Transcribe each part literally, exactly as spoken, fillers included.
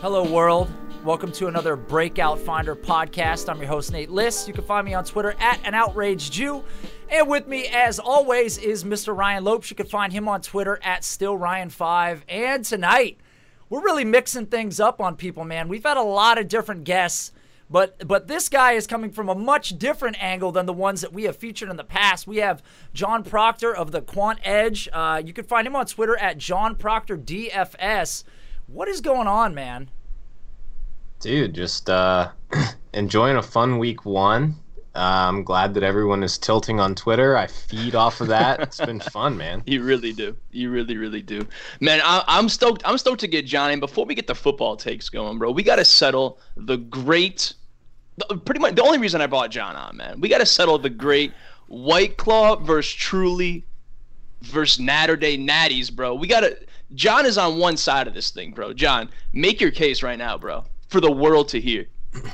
Hello, world. Welcome to another Breakout Finder podcast. I'm your host, Nate Liss. You can find me on Twitter at an outraged Jew. And with me, as always, is Mister Ryan Lopes. You can find him on Twitter at still Ryan five. And tonight, we're really mixing things up on people, man. We've had a lot of different guests, but but this guy is coming from a much different angle than the ones that we have featured in the past. We have John Proctor of the Quant Edge. Uh, you can find him on Twitter at John Proctor D F S. What is going on, man? Dude, just uh, enjoying a fun week one. Uh, I'm glad that everyone is tilting on Twitter. I feed off of that. It's been fun, man. You really do. You really, really do. Man, I, I'm stoked. I'm stoked to get Johnny. And before we get the football takes going, bro, we got to settle the great – pretty much the only reason I brought John on, man. We got to settle the great White Claw versus Truly versus Natter Day Natties, bro. We got to – John is on one side of this thing, bro. John, make your case right now, bro, for the world to hear.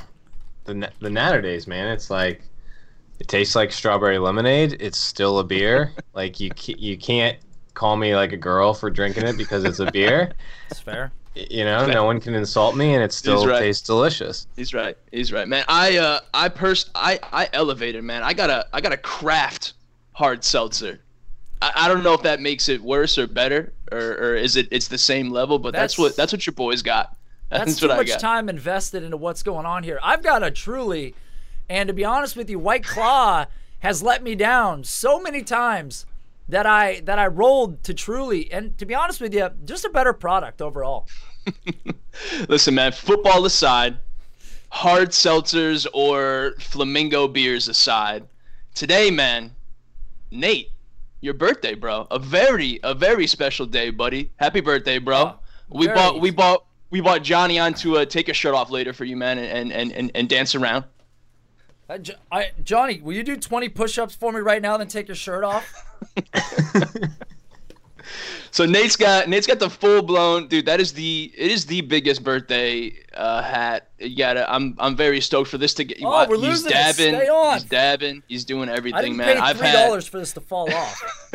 The the Natter Days, man. It's like it tastes like strawberry lemonade. It's still a beer. Like you you can't call me like a girl for drinking it because it's a beer. That's fair. You know, no one can insult me, and it still right. tastes delicious. He's right. He's right, man. I uh I pers I I elevated, man. I got a I got a craft hard seltzer. I, I don't know if that makes it worse or better, or, or is it it's the same level, but that's, that's what that's what your boys got. That's, that's what too I much got. time invested into what's going on here. I've got a Truly, and to be honest with you, White Claw has let me down so many times that I that I rolled to Truly, and to be honest with you, just a better product overall. Listen, man, football aside, hard seltzers or flamingo beers aside, today, man, Nate, your birthday, bro. A very, a very special day, buddy. Happy birthday, bro. Oh, we very. bought, we bought, we bought Johnny on to uh, take a shirt off later for you, man, and and and, and dance around. I, I, Johnny, will you do twenty push-ups for me right now, then take your shirt off? So Nate's got Nate's got the full blown dude. That is the it is the biggest birthday uh, hat. You gotta. I'm I'm very stoked for this to get. Oh, we're he's losing dabbing, it. Stay on. He's dabbing. He's doing everything, I didn't man. pay I've three had. dollars for this to fall off.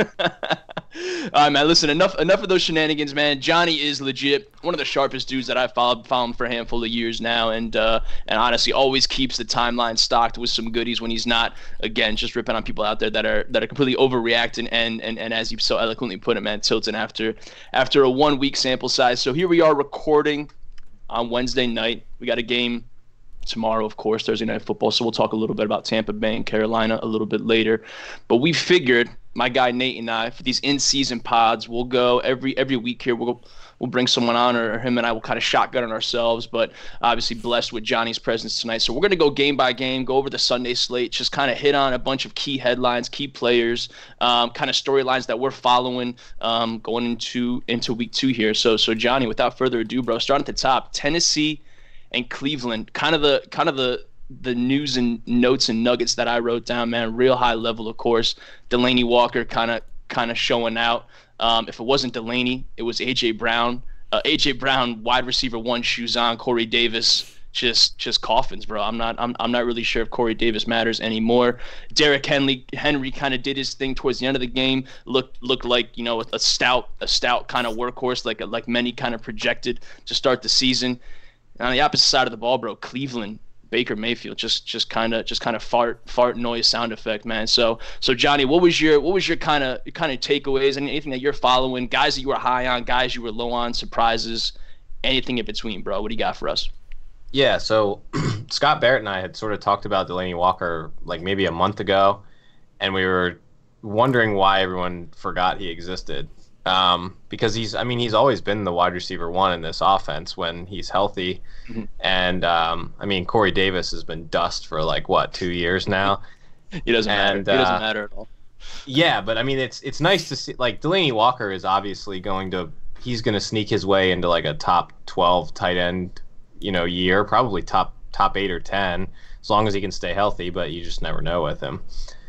All right, man. Listen, enough enough of those shenanigans, man. Johnny is legit one of the sharpest dudes that I've followed, followed for a handful of years now, and uh, and honestly, always keeps the timeline stocked with some goodies when he's not, again, just ripping on people out there that are that are completely overreacting and and, and as you so eloquently put it, man, tilting after after a one week sample size. So here we are recording on Wednesday night. We got a game tomorrow, of course, Thursday Night Football. So we'll talk a little bit about Tampa Bay and Carolina a little bit later. But we figured, my guy Nate and I, for these in-season pods, we'll go every every week here. We'll we'll bring someone on, or him and I will kind of shotgun it ourselves. But obviously blessed with Johnny's presence tonight. So we're going to go game by game, go over the Sunday slate, just kind of hit on a bunch of key headlines, key players, um, kind of storylines that we're following um, going into into week two here. So so Johnny, without further ado, bro, starting at the top, Tennessee and Cleveland, kind of the kind of the the news and notes and nuggets that I wrote down, man. Real high level, of course. Delanie Walker kind of kind of showing out. Um, if it wasn't Delanie, it was A J Brown. Uh, A J Brown, wide receiver one, shoes on. Corey Davis, just just coffins, bro. I'm not I'm I'm not really sure if Corey Davis matters anymore. Derrick Henry Henry kind of did his thing towards the end of the game. Looked looked like, you know, a stout a stout kind of workhorse, like like many kind of projected to start the season. And on the opposite side of the ball, bro, Cleveland, Baker Mayfield, just just kind of just kind of fart fart noise sound effect, man. So so Johnny, what was your what was your kind of kind of takeaways and anything that you're following? Guys that you were high on, guys you were low on, surprises, anything in between, bro. What do you got for us? Yeah, so Scott Barrett and I had sort of talked about Delanie Walker like maybe a month ago, and we were wondering why everyone forgot he existed. Um, because he's, I mean, he's always been the wide receiver one in this offense when he's healthy. Mm-hmm. And, um, I mean, Corey Davis has been dust for like, what, two years now? He doesn't and, matter. He doesn't uh, matter at all. Yeah, but I mean, it's, it's nice to see, like, Delanie Walker is obviously going to, he's going to sneak his way into like a top twelve tight end, you know, year, probably top, top eight or ten, as long as he can stay healthy, but you just never know with him.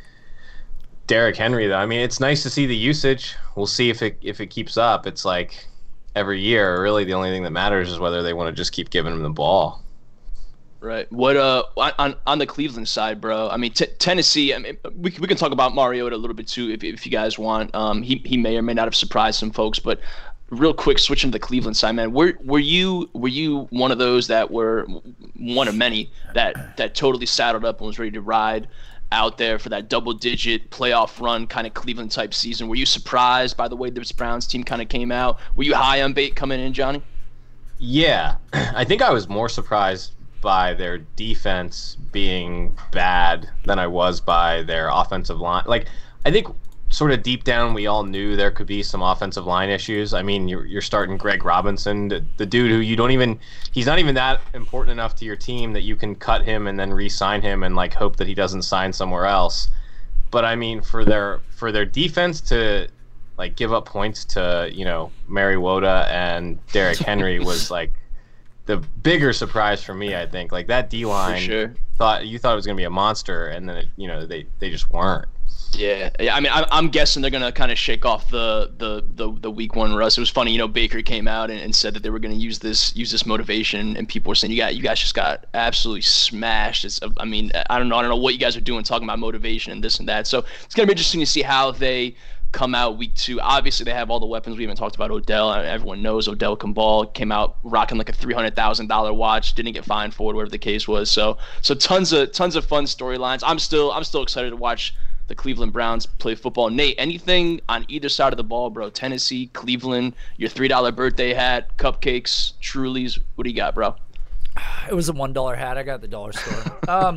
Derrick Henry, though, I mean, it's nice to see the usage. We'll see if it if it keeps up. It's like every year, really, the only thing that matters is whether they want to just keep giving him the ball. Right. What uh on on the Cleveland side, bro? I mean, t- Tennessee. I mean, we we can talk about Mariota a little bit too, if if you guys want. Um, he he may or may not have surprised some folks, but real quick, switching to the Cleveland side, man. Were were you were you one of those that were one of many that that totally saddled up and was ready to ride out there for that double-digit playoff run kind of Cleveland type season? Were you surprised by the way this Browns team kind of came out? Were you high on Bate coming in, Johnny? Yeah, I think I was more surprised by their defense being bad than I was by their offensive line. Like, I think sort of deep down we all knew there could be some offensive line issues. I mean, you're, you're starting Greg Robinson, the, the dude who you don't even – he's not even that important enough to your team that you can cut him and then re-sign him and, like, hope that he doesn't sign somewhere else. But, I mean, for their for their defense to, like, give up points to, you know, Mariota and Derrick Henry was, like, the bigger surprise for me, I think. Like, that D-line, sure. thought you thought it was going to be a monster, and then, it, you know, they, they just weren't. Yeah, yeah. I mean, I'm, I'm guessing they're gonna kind of shake off the, the, the, the week one rust. It was funny, you know. Baker came out and, and said that they were gonna use this use this motivation, and people were saying, "You got you guys just got absolutely smashed." It's, I mean, I don't know, I don't know what you guys are doing talking about motivation and this and that. So it's gonna be interesting to see how they come out week two. Obviously, they have all the weapons. We even talked about Odell. Everyone knows Odell can ball. Came out rocking like a three hundred thousand dollar watch. Didn't get fined for it, whatever the case was. So so tons of tons of fun storylines. I'm still I'm still excited to watch the Cleveland Browns play football. Nate, anything on either side of the ball, bro? Tennessee, Cleveland, your three dollar birthday hat, cupcakes, Trulies. What do you got, bro? It was a one dollar hat. I got at the dollar store. Um,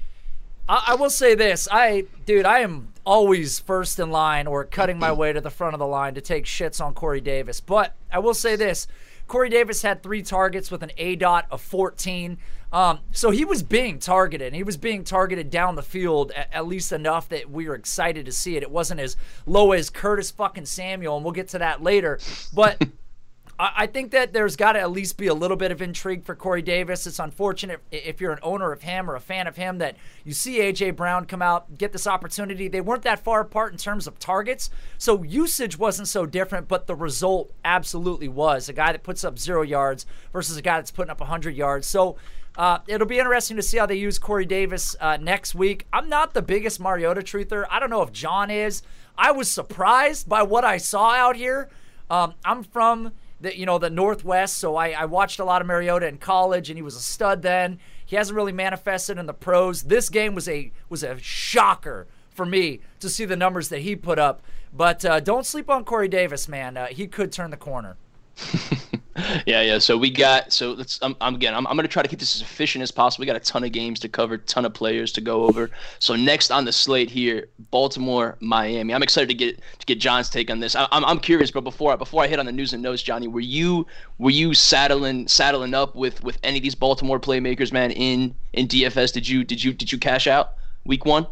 I, I will say this. I, dude, I am always first in line or cutting my way to the front of the line to take shits on Corey Davis. But I will say this. Corey Davis had three targets with an A DOT of fourteen. Um, so he was being targeted. He was being targeted down the field at, at least enough that we were excited to see it. It wasn't as low as Curtis fucking Samuel, and we'll get to that later. But I, I think that there's got to at least be a little bit of intrigue for Corey Davis. It's unfortunate if you're an owner of him or a fan of him that you see A J. Brown come out, get this opportunity. They weren't that far apart in terms of targets, so usage wasn't so different, but the result absolutely was. A guy that puts up zero yards versus a guy that's putting up one hundred yards. So Uh, it'll be interesting to see how they use Corey Davis uh, next week. I'm not the biggest Mariota truther. I don't know if John is. I was surprised by what I saw out here. Um, I'm from the you know the Northwest, so I, I watched a lot of Mariota in college, and he was a stud then. He hasn't really manifested in the pros. This game was a was a shocker for me to see the numbers that he put up. But uh, don't sleep on Corey Davis, man. Uh, he could turn the corner. yeah, yeah. So we got. So let's. I'm, I'm again. I'm, I'm going to try to keep this as efficient as possible. We got a ton of games to cover, ton of players to go over. So next on the slate here, Baltimore, Miami. I'm excited to get to get John's take on this. I, I'm I'm curious, but before before I hit on the news and notes, Johnny, were you were you saddling saddling up with, with any of these Baltimore playmakers, man? In in D F S, did you did you did you cash out week one?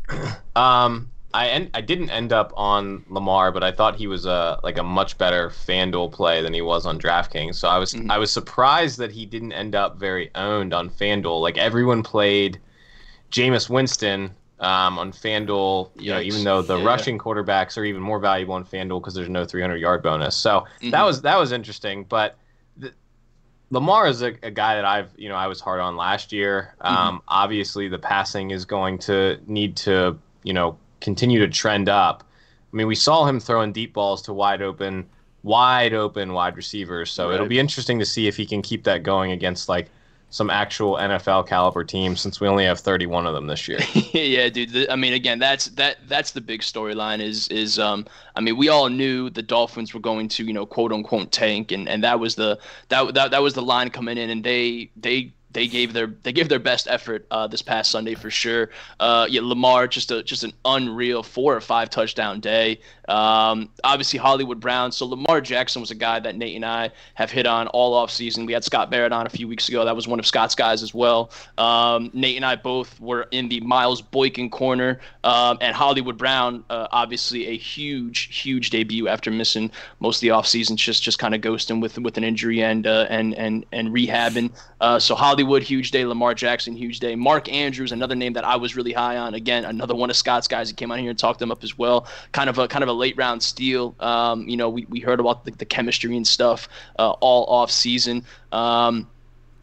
Um. I en- I didn't end up on Lamar, but I thought he was a like a much better FanDuel play than he was on DraftKings. So I was mm-hmm. I was surprised that he didn't end up very owned on FanDuel. Like everyone played Jameis Winston um, on FanDuel, you Yikes. know, even though the yeah. rushing quarterbacks are even more valuable on FanDuel because there's no three hundred yard bonus. So mm-hmm. that was that was interesting. But the, Lamar is a, a guy that I've you know I was hard on last year. Um, mm-hmm. Obviously, the passing is going to need to you know. continue to trend up. I mean, we saw him throwing deep balls to wide open, wide open wide receivers. So right. it'll be interesting to see if he can keep that going against like some actual N F L caliber teams, since we only have thirty-one of them this year. yeah, dude. The, I mean, again, that's that that's the big storyline. Is is um. I mean, we all knew the Dolphins were going to you know quote unquote tank, and, and that was the that that that was the line coming in, and they they. They gave their they gave their best effort uh, this past Sunday for sure. Uh, yeah, Lamar just a just an unreal four or five touchdown day. Um, obviously Hollywood Brown. So Lamar Jackson was a guy that Nate and I have hit on all off season. We had Scott Barrett on a few weeks ago. That was one of Scott's guys as well. Um, Nate and I both were in the Miles Boykin corner, um, and Hollywood Brown, uh, obviously a huge huge debut after missing most of the off season, just just kind of ghosting with with an injury and uh, and and and rehabbing. Uh, so Hollywood. Hollywood, huge day. Lamar Jackson, huge day. Mark Andrews, another name that I was really high on. Again, another one of Scott's guys. He came on here and talked them up as well. Kind of a kind of a late round steal. Um, you know, we, we heard about the, the chemistry and stuff uh, all off season. Um,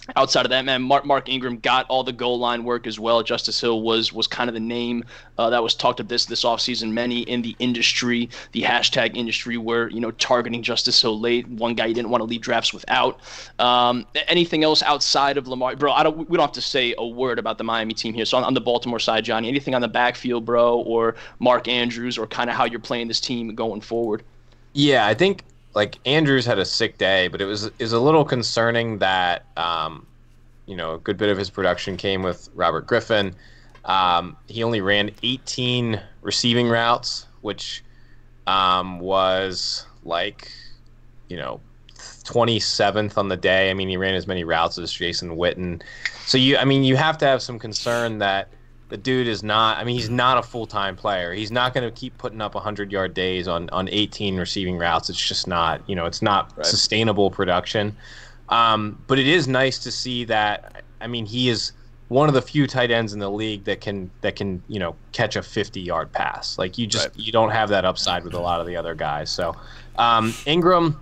Outside of that, man, Mark, Mark Ingram got all the goal line work as well. Justice Hill was was kind of the name uh, that was talked of this this offseason. Many in the industry, the hashtag industry, were you know targeting Justice Hill late. One guy you didn't want to leave drafts without. Um, anything else outside of Lamar, bro? I don't. We don't have to say a word about the Miami team here. So on, on the Baltimore side, Johnny, anything on the backfield, bro, or Mark Andrews, or kind of how you're playing this team going forward? Yeah, I think. Like Andrews had a sick day, but it was is a little concerning that um, you know a good bit of his production came with Robert Griffin. Um, he only ran eighteen receiving routes, which um, was like you know twenty-seventh on the day. I mean, he ran as many routes as Jason Witten. So you, I mean, you have to have some concern that the dude is not, I mean, he's not a full-time player. He's not going to keep putting up one hundred-yard days on, on eighteen receiving routes. It's just not, you know, it's not right. Sustainable production. Um, but it is nice to see that, I mean, he is one of the few tight ends in the league that can, that can you know, catch a fifty-yard pass. Like, you just, right. you don't have that upside with a lot of the other guys. So, um, Ingram,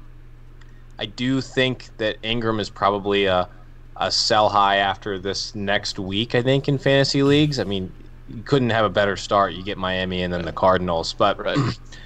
I do think that Ingram is probably a, a sell high after this next week, I think, in fantasy leagues. I mean, you couldn't have a better start. You get Miami and then the Cardinals. But right.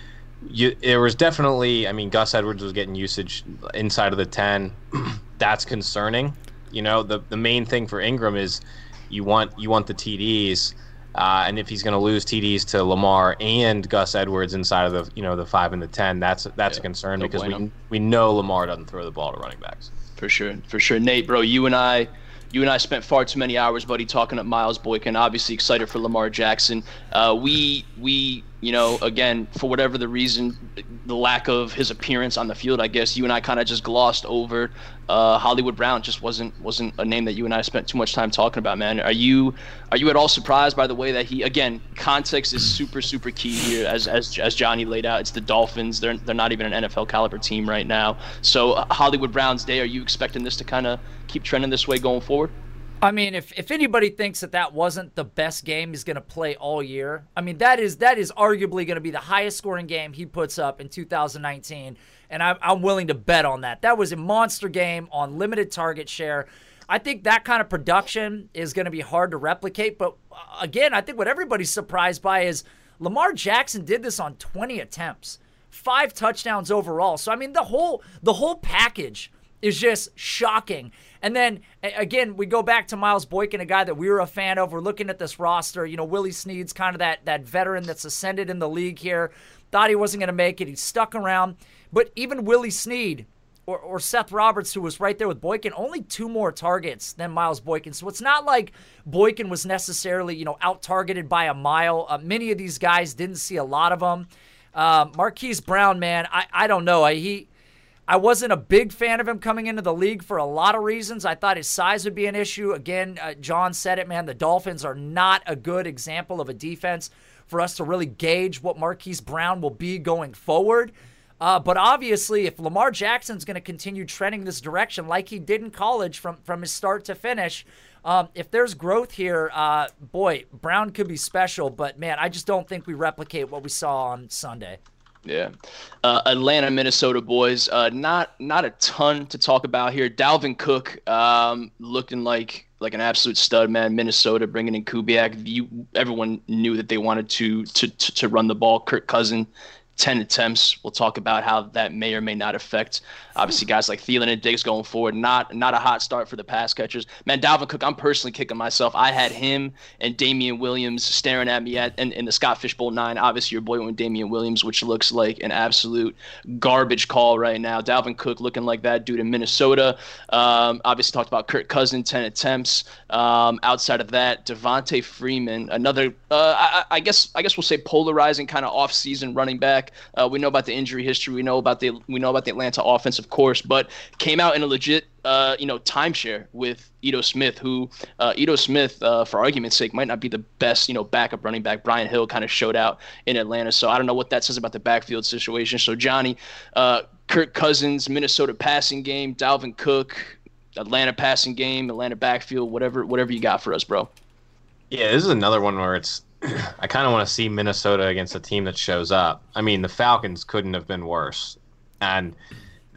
you, there was definitely, I mean, Gus Edwards was getting usage inside of the ten. That's concerning. You know, the the main thing for Ingram is you want you want the T Ds. Uh, and if he's going to lose T Ds to Lamar and Gus Edwards inside of the you know the five and the ten, that's that's yeah, a concern no because bueno. we we know Lamar doesn't throw the ball to running backs. For sure, for sure. Nate, bro, you and I, you and I spent far too many hours, buddy, talking up Miles Boykin. Obviously excited for Lamar Jackson. Uh, we, we, you know, again, for whatever the reason, the lack of his appearance on the field, I guess you and I kind of just glossed over. Uh, Hollywood Brown just wasn't wasn't a name that you and I spent too much time talking about, man. Are you are you at all surprised by the way that he? Again, context is super super key here, as as as Johnny laid out. It's the Dolphins. They're they're not even an N F L caliber team right now. So uh, Hollywood Brown's day. Are you expecting this to kind of keep trending this way going forward? I mean, if, if anybody thinks that that wasn't the best game he's going to play all year, I mean, that is that is arguably going to be the highest scoring game he puts up in two thousand nineteen, and I'm, I'm willing to bet on that. That was a monster game on limited target share. I think that kind of production is going to be hard to replicate, but again, I think what everybody's surprised by is Lamar Jackson did this on twenty attempts, five touchdowns overall. So, I mean, the whole the whole package is just shocking. And then, again, we go back to Miles Boykin, a guy that we were a fan of. We're looking at this roster. You know, Willie Snead's kind of that, that veteran that's ascended in the league here. Thought he wasn't going to make it. He stuck around. But even Willie Snead or, or Seth Roberts, who was right there with Boykin, only two more targets than Miles Boykin. So it's not like Boykin was necessarily, you know, out-targeted by a mile. Uh, many of these guys didn't see a lot of them. Uh, Marquise Brown, man, I, I don't know. I, he... I wasn't a big fan of him coming into the league for a lot of reasons. I thought his size would be an issue. Again, uh, John said it, man. The Dolphins are not a good example of a defense for us to really gauge what Marquise Brown will be going forward. Uh, but obviously, if Lamar Jackson's going to continue trending this direction like he did in college from, from his start to finish, um, if there's growth here, uh, boy, Brown could be special. But, man, I just don't think we replicate what we saw on Sunday. Yeah. Uh, Atlanta, Minnesota boys. Uh, not not a ton to talk about here. Dalvin Cook um, looking like like an absolute stud, man. Minnesota bringing in Kubiak. You, everyone knew that they wanted to to to, to run the ball. Kirk Cousins, ten attempts. We'll talk about how that may or may not affect, obviously, guys like Thielen and Diggs going forward. Not not a hot start for the pass catchers. Man, Dalvin Cook, I'm personally kicking myself. I had him and Damian Williams staring at me at in, in the Scott Fishbowl nine. Obviously, your boy went with Damian Williams, which looks like an absolute garbage call right now. Dalvin Cook looking like that dude in Minnesota. Um, obviously, talked about Kirk Cousins, ten attempts. Um, outside of that, Devontae Freeman, another, uh, I, I guess I guess we'll say polarizing kind of off-season running back. Uh, we know about the injury history. We know about the we know about the Atlanta offense, of course, but came out in a legit, uh, you know, timeshare with Ito Smith, who uh, Ito Smith, uh, for argument's sake, might not be the best, you know, backup running back. Brian Hill kind of showed out in Atlanta, so I don't know what that says about the backfield situation. So Johnny, uh, Kirk Cousins, Minnesota passing game, Dalvin Cook, Atlanta passing game, Atlanta backfield, whatever, whatever you got for us, bro. Yeah, this is another one where it's. I kind of want to see Minnesota against a team that shows up. I mean, the Falcons couldn't have been worse, and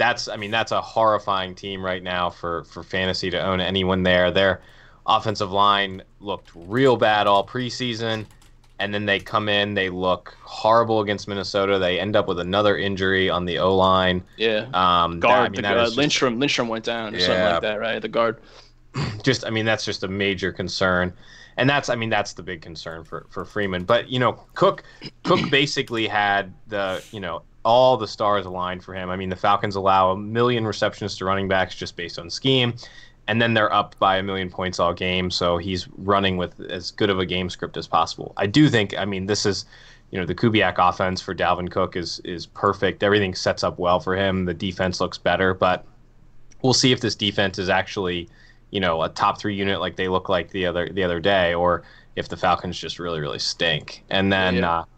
that's I mean that's a horrifying team right now for for fantasy to own anyone there. Their offensive line looked real bad all preseason, and then they come in, they look horrible against Minnesota. They end up with another injury on the O line. Yeah, um, guard. That, I mean, the, that uh, is just, Lindstrom. Lindstrom went down or yeah, something like that, right? The guard. Just I mean that's just a major concern. And that's, I mean, that's the big concern for, for Freeman. But, you know, Cook Cook basically had the, you know, all the stars aligned for him. I mean, the Falcons allow a million receptions to running backs just based on scheme. And then they're up by a million points all game. So he's running with as good of a game script as possible. I do think, I mean, this is, you know, the Kubiak offense for Dalvin Cook is is perfect. Everything sets up well for him. The defense looks better. But we'll see if this defense is actually, you know, a top three unit like they look like the other the other day, or if the Falcons just really, really stink. And then, yeah. uh,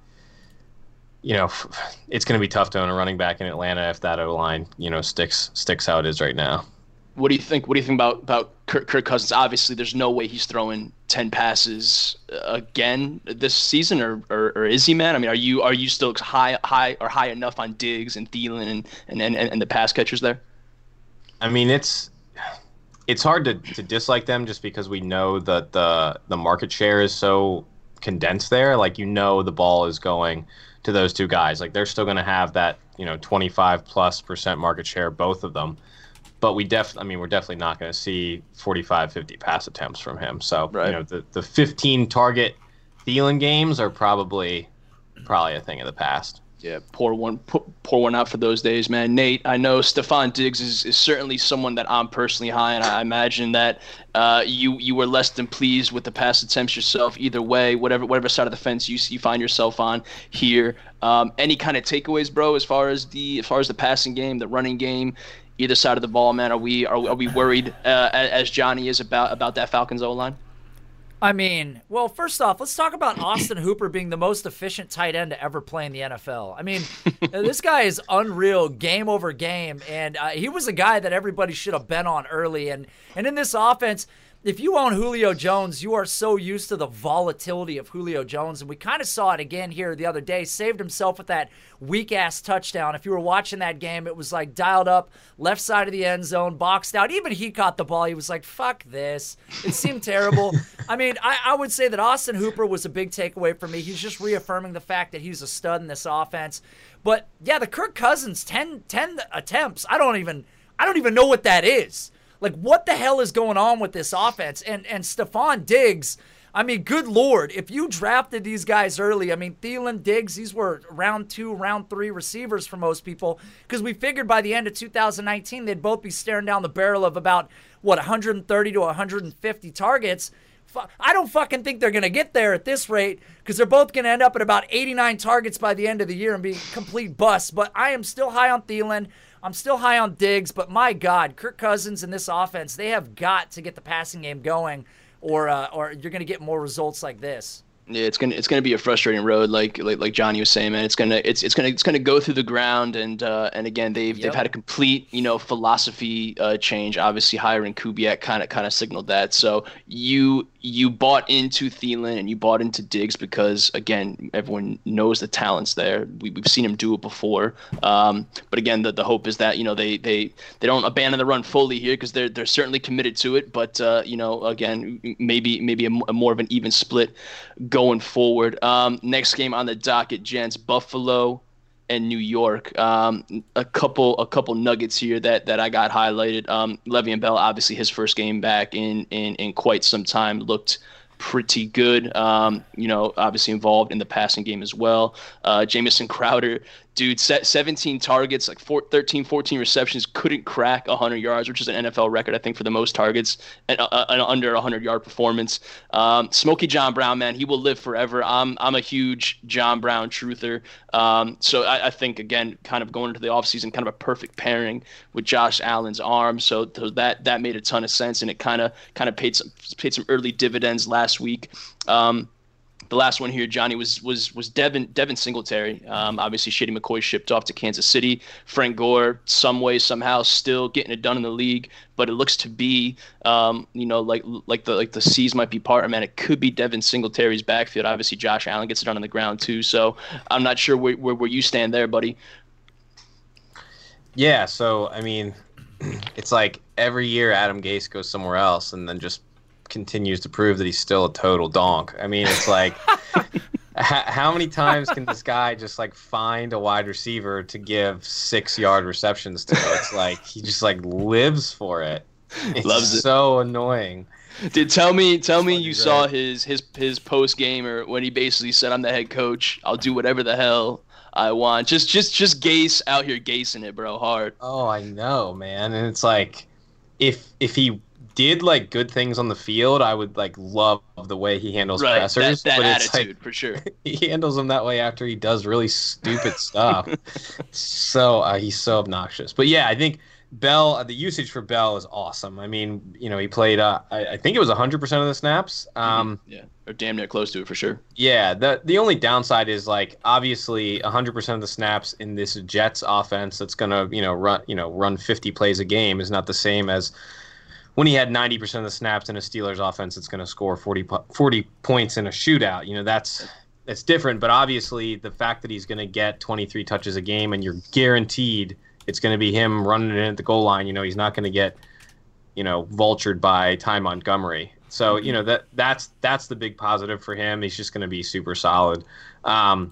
you know, it's going to be tough to own a running back in Atlanta if that O-line, you know, sticks sticks how it is right now. What do you think? What do you think about about Kirk, Kirk Cousins? Obviously, there's no way he's throwing ten passes again this season, or, or, or is he, man? I mean, are you are you still high high or high enough on Diggs and Thielen and and, and, and the pass catchers there? I mean, it's. It's hard to, to dislike them just because we know that the the market share is so condensed there. Like, you know, the ball is going to those two guys. Like, they're still going to have that, you know, twenty-five plus percent market share, both of them. But we def I mean, we're definitely not going to see forty-five, fifty pass attempts from him. So, right. you know, the, the fifteen target Thielen games are probably probably a thing of the past. Yeah, pour one pour one out for those days, man. Nate, I know Stephon Diggs is, is certainly someone that I'm personally high on. I imagine that uh, you you were less than pleased with the pass attempts yourself. Either way, whatever whatever side of the fence you you find yourself on here. Um, any kind of takeaways, bro, as far as the as far as the passing game, the running game, either side of the ball, man? Are we are, are we worried uh, as Johnny is about about that Falcons O-line? I mean, well, first off, let's talk about Austin Hooper being the most efficient tight end to ever play in the N F L. I mean, this guy is unreal game over game, and uh, he was a guy that everybody should have been on early. And, and in this offense, if you own Julio Jones, you are so used to the volatility of Julio Jones, and we kind of saw it again here the other day. Saved himself with that weak-ass touchdown. If you were watching that game, it was like dialed up, left side of the end zone, boxed out. Even he caught the ball. He was like, fuck this. It seemed terrible. I mean, I, I would say that Austin Hooper was a big takeaway for me. He's just reaffirming the fact that he's a stud in this offense. But, yeah, the Kirk Cousins, ten, ten attempts, I don't even I don't even know what that is. Like, what the hell is going on with this offense? And and Stephon Diggs, I mean, good Lord, if you drafted these guys early, I mean, Thielen, Diggs, these were round two, round three receivers for most people, because we figured by the end of two thousand nineteen, they'd both be staring down the barrel of about, what, one hundred thirty to one hundred fifty targets. I don't fucking think they're going to get there at this rate, because they're both going to end up at about eighty-nine targets by the end of the year and be complete busts. But I am still high on Thielen. I'm still high on Diggs, but my God, Kirk Cousins and this offense, they have got to get the passing game going, or uh, or you're going to get more results like this. Yeah, it's gonna it's gonna be a frustrating road, like like, like Johnny was saying, man. It's gonna it's it's gonna it's gonna go through the ground, and uh, and again they've yep. they've had a complete you know philosophy uh, change. Obviously, hiring Kubiak kind of kind of signaled that. So you you bought into Thielen and you bought into Diggs because again everyone knows the talent's there. We, we've seen him do it before. Um, but again, the, the hope is that you know they they, they don't abandon the run fully here, because they're they're certainly committed to it. But uh, you know again maybe maybe a, a more of an even split going forward. Um, next game on the docket, gents, Buffalo and New York. Um, a couple a couple nuggets here that, that I got highlighted. Um, Le'Veon Bell, obviously his first game back in, in, in quite some time, looked pretty good. Um, you know, obviously involved in the passing game as well. Uh, Jamison Crowder, dude, set seventeen targets, like four, thirteen, fourteen receptions, couldn't crack one hundred yards, which is an N F L record, I think, for the most targets, and uh, an under one hundred yard performance. Um, Smokey John Brown, man, he will live forever. I'm I'm a huge John Brown truther. Um, so I, I think, again, kind of going into the offseason, kind of a perfect pairing with Josh Allen's arm. So that that made a ton of sense, and it kind of kind of paid some paid some early dividends last week. Um, The last one here, Johnny, was was was Devin Devin Singletary. Um, obviously, Shady McCoy shipped off to Kansas City. Frank Gore, some way, somehow, still getting it done in the league. But it looks to be, um, you know, like like the like the C's might be part. Man, it could be Devin Singletary's backfield. Obviously, Josh Allen gets it done on the ground too. So I'm not sure where where, where you stand there, buddy. Yeah, so I mean, it's like every year Adam Gase goes somewhere else and then just continues to prove that he's still a total donk. I mean, it's like, h- how many times can this guy just like find a wide receiver to give six yard receptions to? It's like he just like lives for it. It's Loves it. So annoying. Did tell me tell me Fucking you great. saw his his his post game or when he basically said, "I'm the head coach. I'll do whatever the hell I want." Just just just Gase out here gasing it, bro, hard. Oh, I know, man. And it's like, if if he did like good things on the field, I would like love the way he handles Right, that, pressers. that but it's attitude like, for sure. he handles them that way after he does really stupid stuff. So uh, he's so obnoxious. But yeah, I think Bell, uh, the usage for Bell is awesome. I mean, you know, he played, uh, I, I think it was one hundred percent of the snaps. Um, Yeah, or damn near close to it for sure. Yeah, the the only downside is like obviously one hundred percent of the snaps in this Jets offense that's gonna you know run you know run fifty plays a game is not the same as when he had ninety percent of the snaps in a Steelers offense that's gonna score forty, po- forty points in a shootout. You know that's that's different, but obviously the fact that he's gonna get twenty-three touches a game and you're guaranteed it's gonna be him running it in at the goal line. You know he's not gonna get you know vultured by Ty Montgomery. So you know that that's that's the big positive for him. He's just going to be super solid. Um,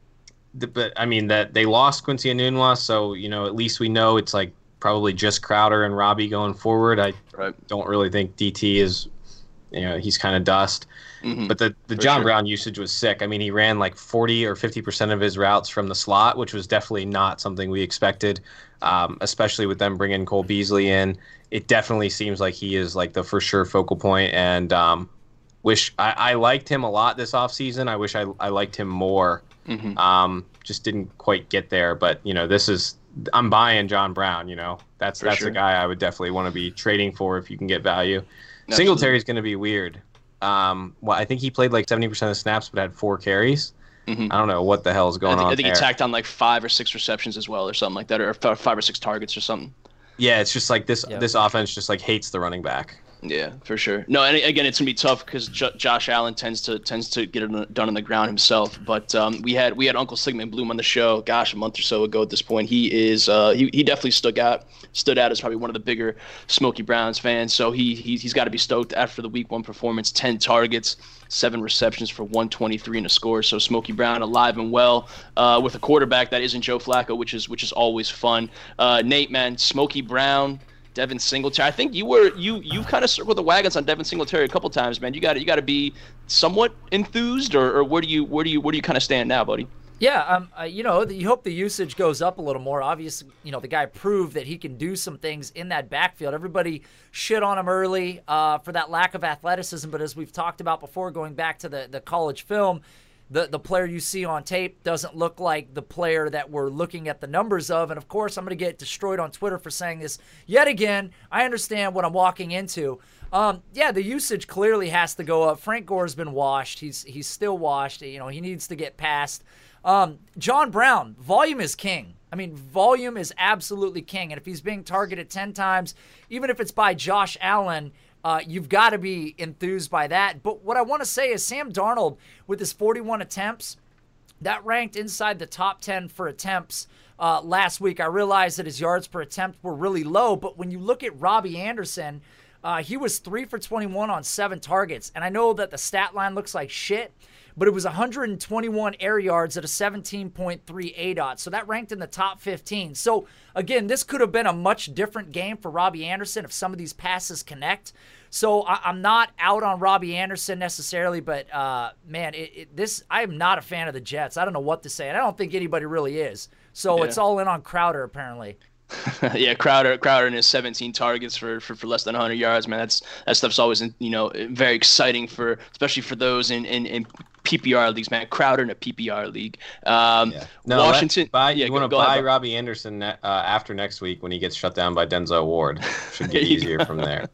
the, but I mean that they lost Quincy Enunwa, so you know at least we know it's like probably just Crowder and Robbie going forward. I Right. don't really think D T is, you know, he's kind of dust. Mhm. But the the For John sure. Brown usage was sick. I mean he ran like forty or fifty percent of his routes from the slot, which was definitely not something we expected. Um, especially with them bringing Cole Beasley in. It definitely seems like he is like the for sure focal point, and um, wish I, I liked him a lot this offseason. I wish I, I liked him more. Mhm. Um, just didn't quite get there, but you know this is I'm buying John Brown. You know that's For that's sure. the guy I would definitely want to be trading for if you can get value. Absolutely. Singletary's going to be weird. Um, well, I think he played like seventy percent of snaps, but had four carries. Mhm. I don't know what the hell is I going think, on I think he there. tacked on like five or six receptions as well, or something like that, or f- five or six targets or something. Yeah, it's just like this Yep. this offense just like hates the running back. Yeah, for sure. No, and again, it's gonna be tough because J- Josh Allen tends to tends to get it done on the ground himself. But um, we had we had Uncle Sigmund Bloom on the show, gosh, a month or so ago. At this point, he is uh, he he definitely stood out stood out as probably one of the bigger Smokey Browns fans. So he, he he's got to be stoked after the Week One performance. Ten targets, seven receptions for one twenty-three and a score. So Smokey Brown alive and well uh, with a quarterback that isn't Joe Flacco, which is which is always fun. Uh, Nate, man, Smokey Brown. Devin Singletary. I think you were you you kind of circled the wagons on Devin Singletary a couple times, man. You got you got to be somewhat enthused, or, or where do you where do you where do you kind of stand now, buddy? Yeah, um, uh, you know, you hope the usage goes up a little more. Obviously, you know, the guy proved that he can do some things in that backfield. Everybody shit on him early uh, for that lack of athleticism, but as we've talked about before, going back to the, the college film, the, the player you see on tape doesn't look like the player that we're looking at the numbers of. And, of course, I'm going to get destroyed on Twitter for saying this yet again. I understand what I'm walking into. Um, yeah, the usage clearly has to go up. Frank Gore's been washed. He's he's still washed. You know, he needs to get past. Um, John Brown, volume is king. I mean, volume is absolutely king. And if he's being targeted ten times, even if it's by Josh Allen, uh, you've got to be enthused by that. But what I want to say is Sam Darnold, with his forty-one attempts, that ranked inside the top ten for attempts uh, last week. I realized that his yards per attempt were really low, but when you look at Robbie Anderson, uh, he was three for twenty-one on seven targets. And I know that the stat line looks like shit, but it was one hundred twenty-one air yards at a seventeen point three A D O T. So that ranked in the top fifteen. So again, this could have been a much different game for Robbie Anderson if some of these passes connect. So I, I'm not out on Robbie Anderson necessarily, but uh, man, it, it, this I am not a fan of the Jets. I don't know what to say, and I don't think anybody really is. So Yeah. it's all in on Crowder apparently. Yeah, Crowder, Crowder and his seventeen targets for, for, for less than one hundred yards, man. That's that stuff's always, you know, very exciting for, especially for those in, in, in P P R leagues, man. Crowder in a P P R league. Um, Yeah. No, Washington. let- buy, yeah, you go- want to go ahead, buy bud. Robbie Anderson uh, after next week when he gets shut down by Denzel Ward. Should There get you easier go. from there.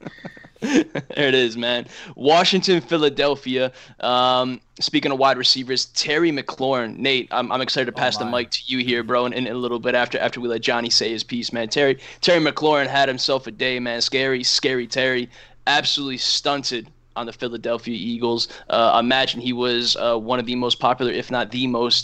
There it is, man. Washington, Philadelphia. Um, speaking of wide receivers, Terry McLaurin. Nate, I'm, I'm excited to pass the my. mic to you here, bro, in, in a little bit after after we let Johnny say his piece, man. Terry Terry McLaurin had himself a day, man. Scary, scary Terry. Absolutely stunted on the Philadelphia Eagles. Uh, imagine he was uh, one of the most popular, if not the most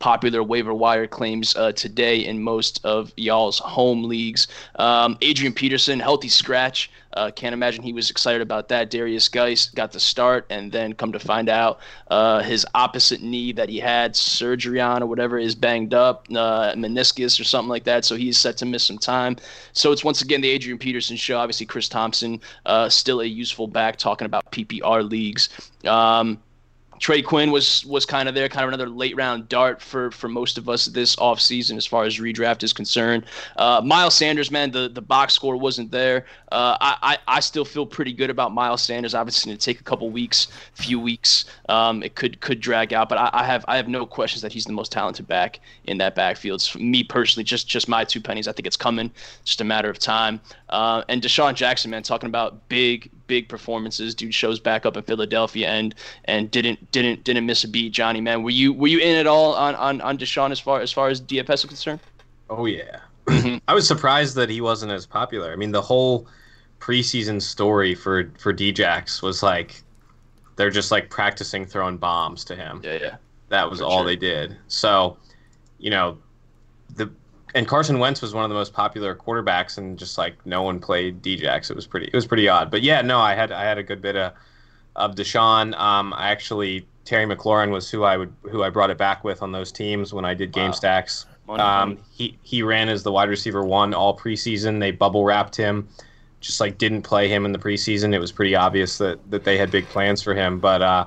popular waiver wire claims uh, today in most of y'all's home leagues. Um, Adrian Peterson, healthy scratch. Uh, can't imagine he was excited about that. Darius Geis got the start, and then come to find out uh, his opposite knee that he had surgery on or whatever is banged up, uh, meniscus or something like that, so he's set to miss some time. So it's once again the Adrian Peterson show. Obviously, Chris Thompson, uh, still a useful back, talking about P P R leagues. Um, Trey Quinn was was kind of there, kind of another late round dart for, for most of us this offseason as far as redraft is concerned. Uh, Miles Sanders, man, the, the box score wasn't there. Uh, I, I, I still feel pretty good about Miles Sanders. Obviously, going to take a couple weeks, few weeks. Um, it could could drag out, but I, I have I have no questions that he's the most talented back in that backfield. It's, me personally, just just my two pennies. I think it's coming, just a matter of time. Uh, and Deshaun Jackson, man, talking about big. big performances. Dude shows back up in Philadelphia and and didn't didn't didn't miss a beat. Johnny, man, were you were you in at all on on, on Deshaun as far as far as D F S is concerned? Oh yeah. I was surprised that he wasn't as popular. I mean, the whole preseason story for for D-Jax was like they're just like practicing throwing bombs to him. Yeah, yeah. That was For all sure. they did. So, you know, the and Carson Wentz was one of the most popular quarterbacks, and just like no one played D-Jax. It was pretty. It was pretty odd. But yeah, no, I had I had a good bit of of Deshaun. Um, I actually Terry McLaurin was who I would who I brought it back with on those teams when I did game Wow. stacks. Money, Um, money. he he ran as the wide receiver one all preseason. They bubble wrapped him, just like didn't play him in the preseason. It was pretty obvious that that they had big plans for him. But uh,